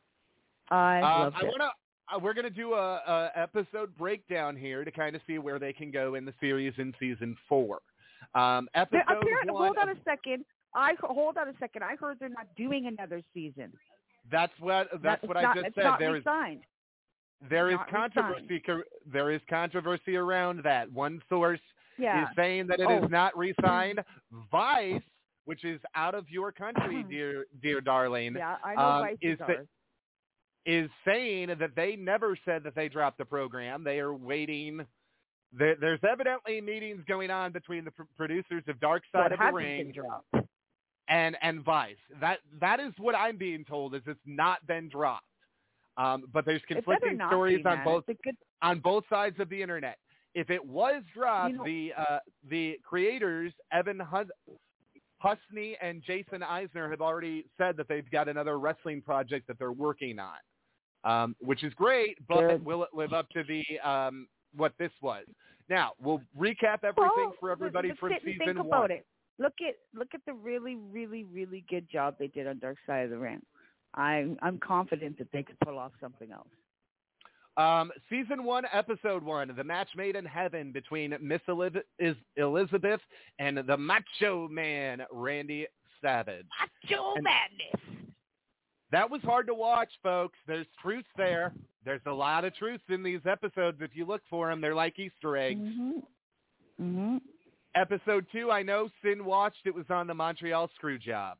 Speaker 4: I
Speaker 2: um,
Speaker 4: loved
Speaker 2: I
Speaker 4: it.
Speaker 2: want to. Uh, we're going to do a, a episode breakdown here to kind of see where they can go in the series in season four. Um, episode
Speaker 4: There- apparently,
Speaker 2: one.
Speaker 4: hold on a second. I hold on a second. I heard they're not doing another season.
Speaker 2: That's what. That's
Speaker 4: That-
Speaker 2: what
Speaker 4: it's
Speaker 2: I
Speaker 4: not,
Speaker 2: just
Speaker 4: it's
Speaker 2: said.
Speaker 4: not
Speaker 2: There is
Speaker 4: re-signed.
Speaker 2: there is
Speaker 4: not
Speaker 2: controversy. co- There is controversy around that. One source
Speaker 4: Yeah.
Speaker 2: is saying that it
Speaker 4: Oh.
Speaker 2: is not re-signed. Vice, which is out of your country, dear dear darling,
Speaker 4: Yeah, I know
Speaker 2: um,
Speaker 4: Vice
Speaker 2: is
Speaker 4: is
Speaker 2: that
Speaker 4: ours.
Speaker 2: is saying that they never said that they dropped the program. They are waiting. There, there's evidently meetings going on between the pr- producers of Dark
Speaker 4: So
Speaker 2: Side
Speaker 4: it
Speaker 2: of the
Speaker 4: hasn't been
Speaker 2: Ring
Speaker 4: dropped.
Speaker 2: and and Vice. That that is what I'm being told. Is it's not been dropped. Um, but there's
Speaker 4: It better
Speaker 2: conflicting
Speaker 4: not
Speaker 2: stories
Speaker 4: be,
Speaker 2: on
Speaker 4: man.
Speaker 2: both
Speaker 4: It's a good,
Speaker 2: on both sides of the internet. If it was dropped,
Speaker 4: You know-
Speaker 2: the uh, the creators Evan Hus- Husney and Jason Eisner have already said that they've got another wrestling project that they're working on, um, which is great. But
Speaker 4: Good.
Speaker 2: will it live up to the um, what this was? Now we'll recap everything
Speaker 4: Well,
Speaker 2: for everybody
Speaker 4: but
Speaker 2: from
Speaker 4: sit and
Speaker 2: season
Speaker 4: think
Speaker 2: one.
Speaker 4: about it. Look at look at the really, really, really good job they did on Dark Side of the Ring. I'm I'm confident that they could pull off something else.
Speaker 2: Um, season one, episode one, the match made in heaven between Miss Eliz- is Elizabeth and the Macho Man, Randy Savage.
Speaker 4: Macho
Speaker 2: And
Speaker 4: Madness.
Speaker 2: that was hard to watch, folks. There's truth there. There's a lot of truth in these episodes. If you look for them, they're like Easter eggs.
Speaker 4: Mhm. Mhm.
Speaker 2: Episode two, I know Sin watched. It was on the Montreal Screwjob.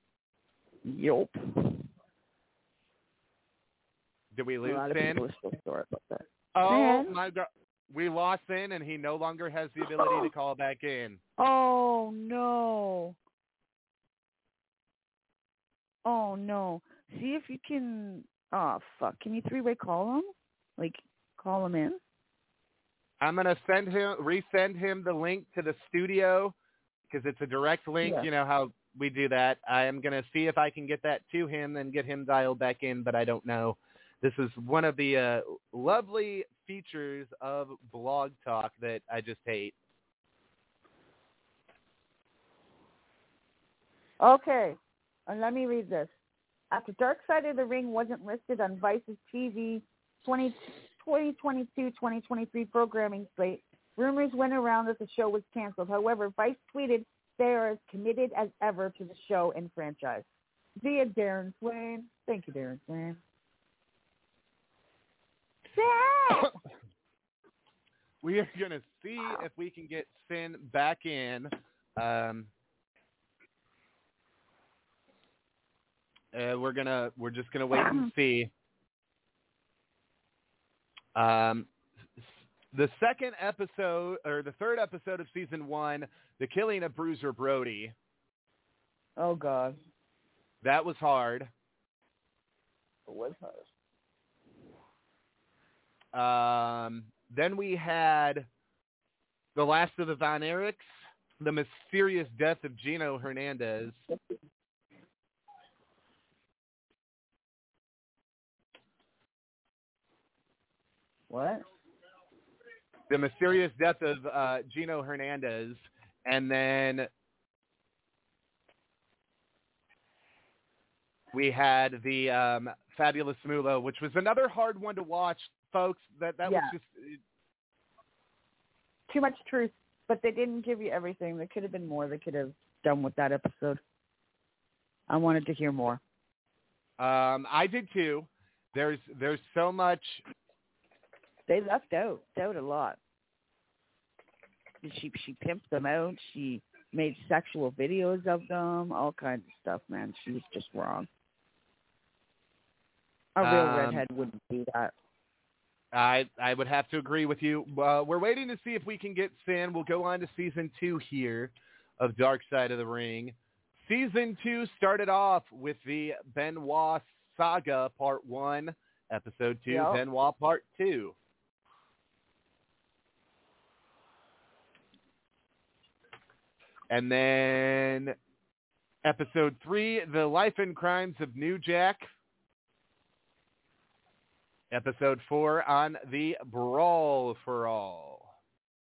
Speaker 4: Yup.
Speaker 2: Did we
Speaker 4: A
Speaker 2: lose
Speaker 4: lot of
Speaker 2: Sin?
Speaker 4: people are still sore about that.
Speaker 2: Oh,
Speaker 4: Sin?
Speaker 2: my God. We lost Sin, and he no longer has the ability to call back in.
Speaker 4: Oh no. Oh no. See if you can. Oh fuck! Can you three-way call him? Like call him in?
Speaker 2: I'm going to send him, resend him the link to the studio because it's a direct link.
Speaker 4: Yeah.
Speaker 2: You know how we do that. I am going to see if I can get that to him and get him dialed back in, but I don't know. This is one of the uh, lovely features of Blog Talk that I just hate.
Speaker 4: Okay, and let me read this. After Dark Side of the Ring wasn't listed on Vice's T V twenty twenty-two twenty twenty-three programming slate, rumors went around that the show was canceled. However, Vice tweeted they are as committed as ever to the show and franchise. Via Darren Swain. Thank you, Darren Swain.
Speaker 2: We are going to see if we can get Sin back in. Um, Uh, we're gonna we're just gonna wait and see. Um, the second episode or the third episode of season one, the killing of Bruiser Brody.
Speaker 12: Oh God,
Speaker 2: that was hard.
Speaker 12: It was hard.
Speaker 2: Um, then we had the last of the Von Erichs, the mysterious death of Gino Hernandez.
Speaker 12: What?
Speaker 2: The mysterious death of uh, Gino Hernandez, and then we had the um, Fabulous Moolah, which was another hard one to watch, folks. That that
Speaker 12: yeah.
Speaker 2: was just
Speaker 12: too much truth, but they didn't give you everything. There could have been more they could have done with that episode. I wanted to hear more.
Speaker 2: Um, I did too. There's there's so much.
Speaker 12: They left out out a lot. She she pimped them out. She made sexual videos of them. All kinds of stuff, man. She was just wrong. A real
Speaker 2: um,
Speaker 12: redhead wouldn't do that.
Speaker 2: I I would have to agree with you. Uh, we're waiting to see if we can get Sin. We'll go on to season two here of Dark Side of the Ring. Season two started off with the Benoit Saga Part One, Episode Two,
Speaker 12: yep.
Speaker 2: Benoit Part Two. And then Episode Three, The Life and Crimes of New Jack. Episode Four on the Brawl for All.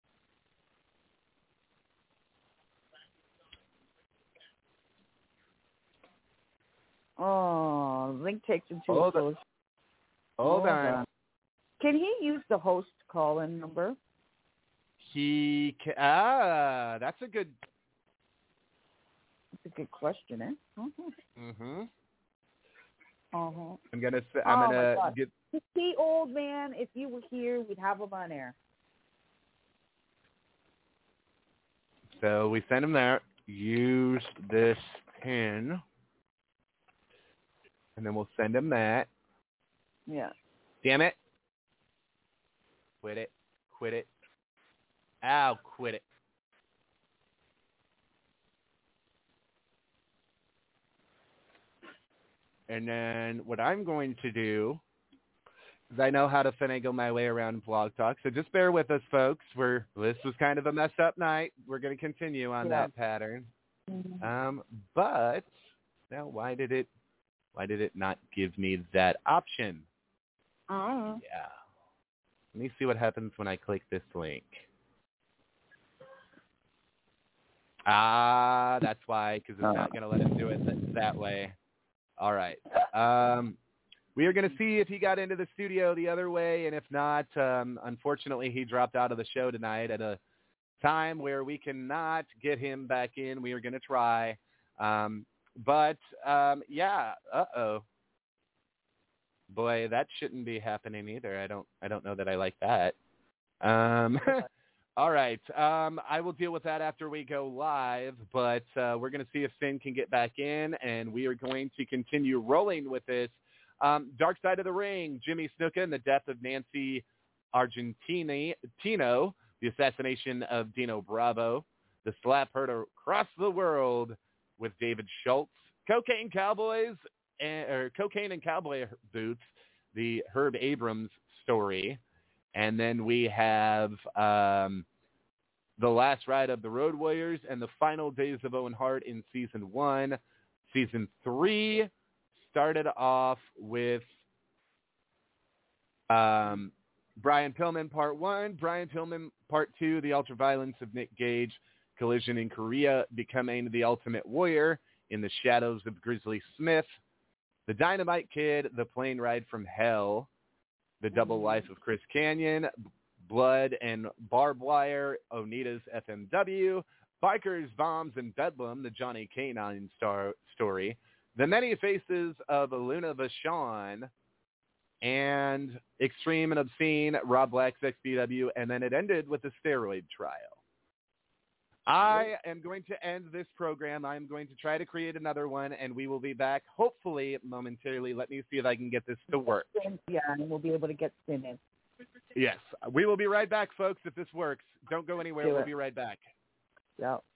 Speaker 12: Oh, Link takes him to
Speaker 2: Hold
Speaker 12: a close.
Speaker 2: Hold on.
Speaker 12: on. Can he use the host call-in number?
Speaker 2: He ca- ah, that's a good.
Speaker 12: That's a good question, eh? Mm-hmm.
Speaker 2: Mm-hmm.
Speaker 12: Uh-huh.
Speaker 2: I'm gonna. I'm
Speaker 12: oh
Speaker 2: gonna
Speaker 12: my God.
Speaker 2: get.
Speaker 12: See, old man, if you were here, we'd have him on air.
Speaker 2: So we send him there. Use this pin, and then we'll send him that.
Speaker 12: Yeah.
Speaker 2: Damn it! Quit it! Quit it! Ow! Quit it! And then what I'm going to do is I know how to finagle my way around Blog Talk, so just bear with us, folks. We're this was kind of a messed up night. We're going to continue on
Speaker 12: yeah.
Speaker 2: that pattern.
Speaker 12: Mm-hmm.
Speaker 2: Um, but now, why did it? Why did it not give me that option?
Speaker 12: Uh-huh.
Speaker 2: Yeah. Let me see what happens when I click this link. Ah, that's why, because it's not going to let us do it th- that way. All right. Um, we are going to see if he got into the studio the other way, and if not, um, unfortunately, he dropped out of the show tonight at a time where we cannot get him back in. We are going to try. Um, but, um, yeah, uh-oh. Boy, that shouldn't be happening either. I don't I don't know that I like that. Um, all right. Um, I will deal with that after we go live, but uh, we're going to see if Finn can get back in, and we are going to continue rolling with this. Um, Dark Side of the Ring, Jimmy Snuka and the death of Nancy Argentino, the assassination of Dino Bravo, the slap heard across the world with David Schultz, Cocaine Cowboys, and, or Cocaine and Cowboy Boots, the Herb Abrams story. And then we have um, The Last Ride of the Road Warriors and the Final Days of Owen Hart in Season one. Season three started off with um, Brian Pillman Part one, Brian Pillman Part two, The Ultraviolence of Nick Gage, Collision in Korea, Becoming the Ultimate Warrior, In the Shadows of Grizzly Smith, The Dynamite Kid, The Plane Ride from Hell, The Double Life of Chris Canyon, Blood and Barbed Wire, Onita's F M W, Bikers, Bombs, and Bedlam, the Johnny Canine star story, The Many Faces of Luna Vachon, and Extreme and Obscene, Rob Black's X B W, and then it ended with the steroid trial. I am going to end this program. I'm going to try to create another one, and we will be back hopefully momentarily. Let me see if I can get this to work.
Speaker 12: Yeah, and we'll be able to get Sin in.
Speaker 2: Yes. We will be right back, folks, if this works. Don't go anywhere.
Speaker 12: Do
Speaker 2: we'll
Speaker 12: it.
Speaker 2: be right back.
Speaker 12: Yep.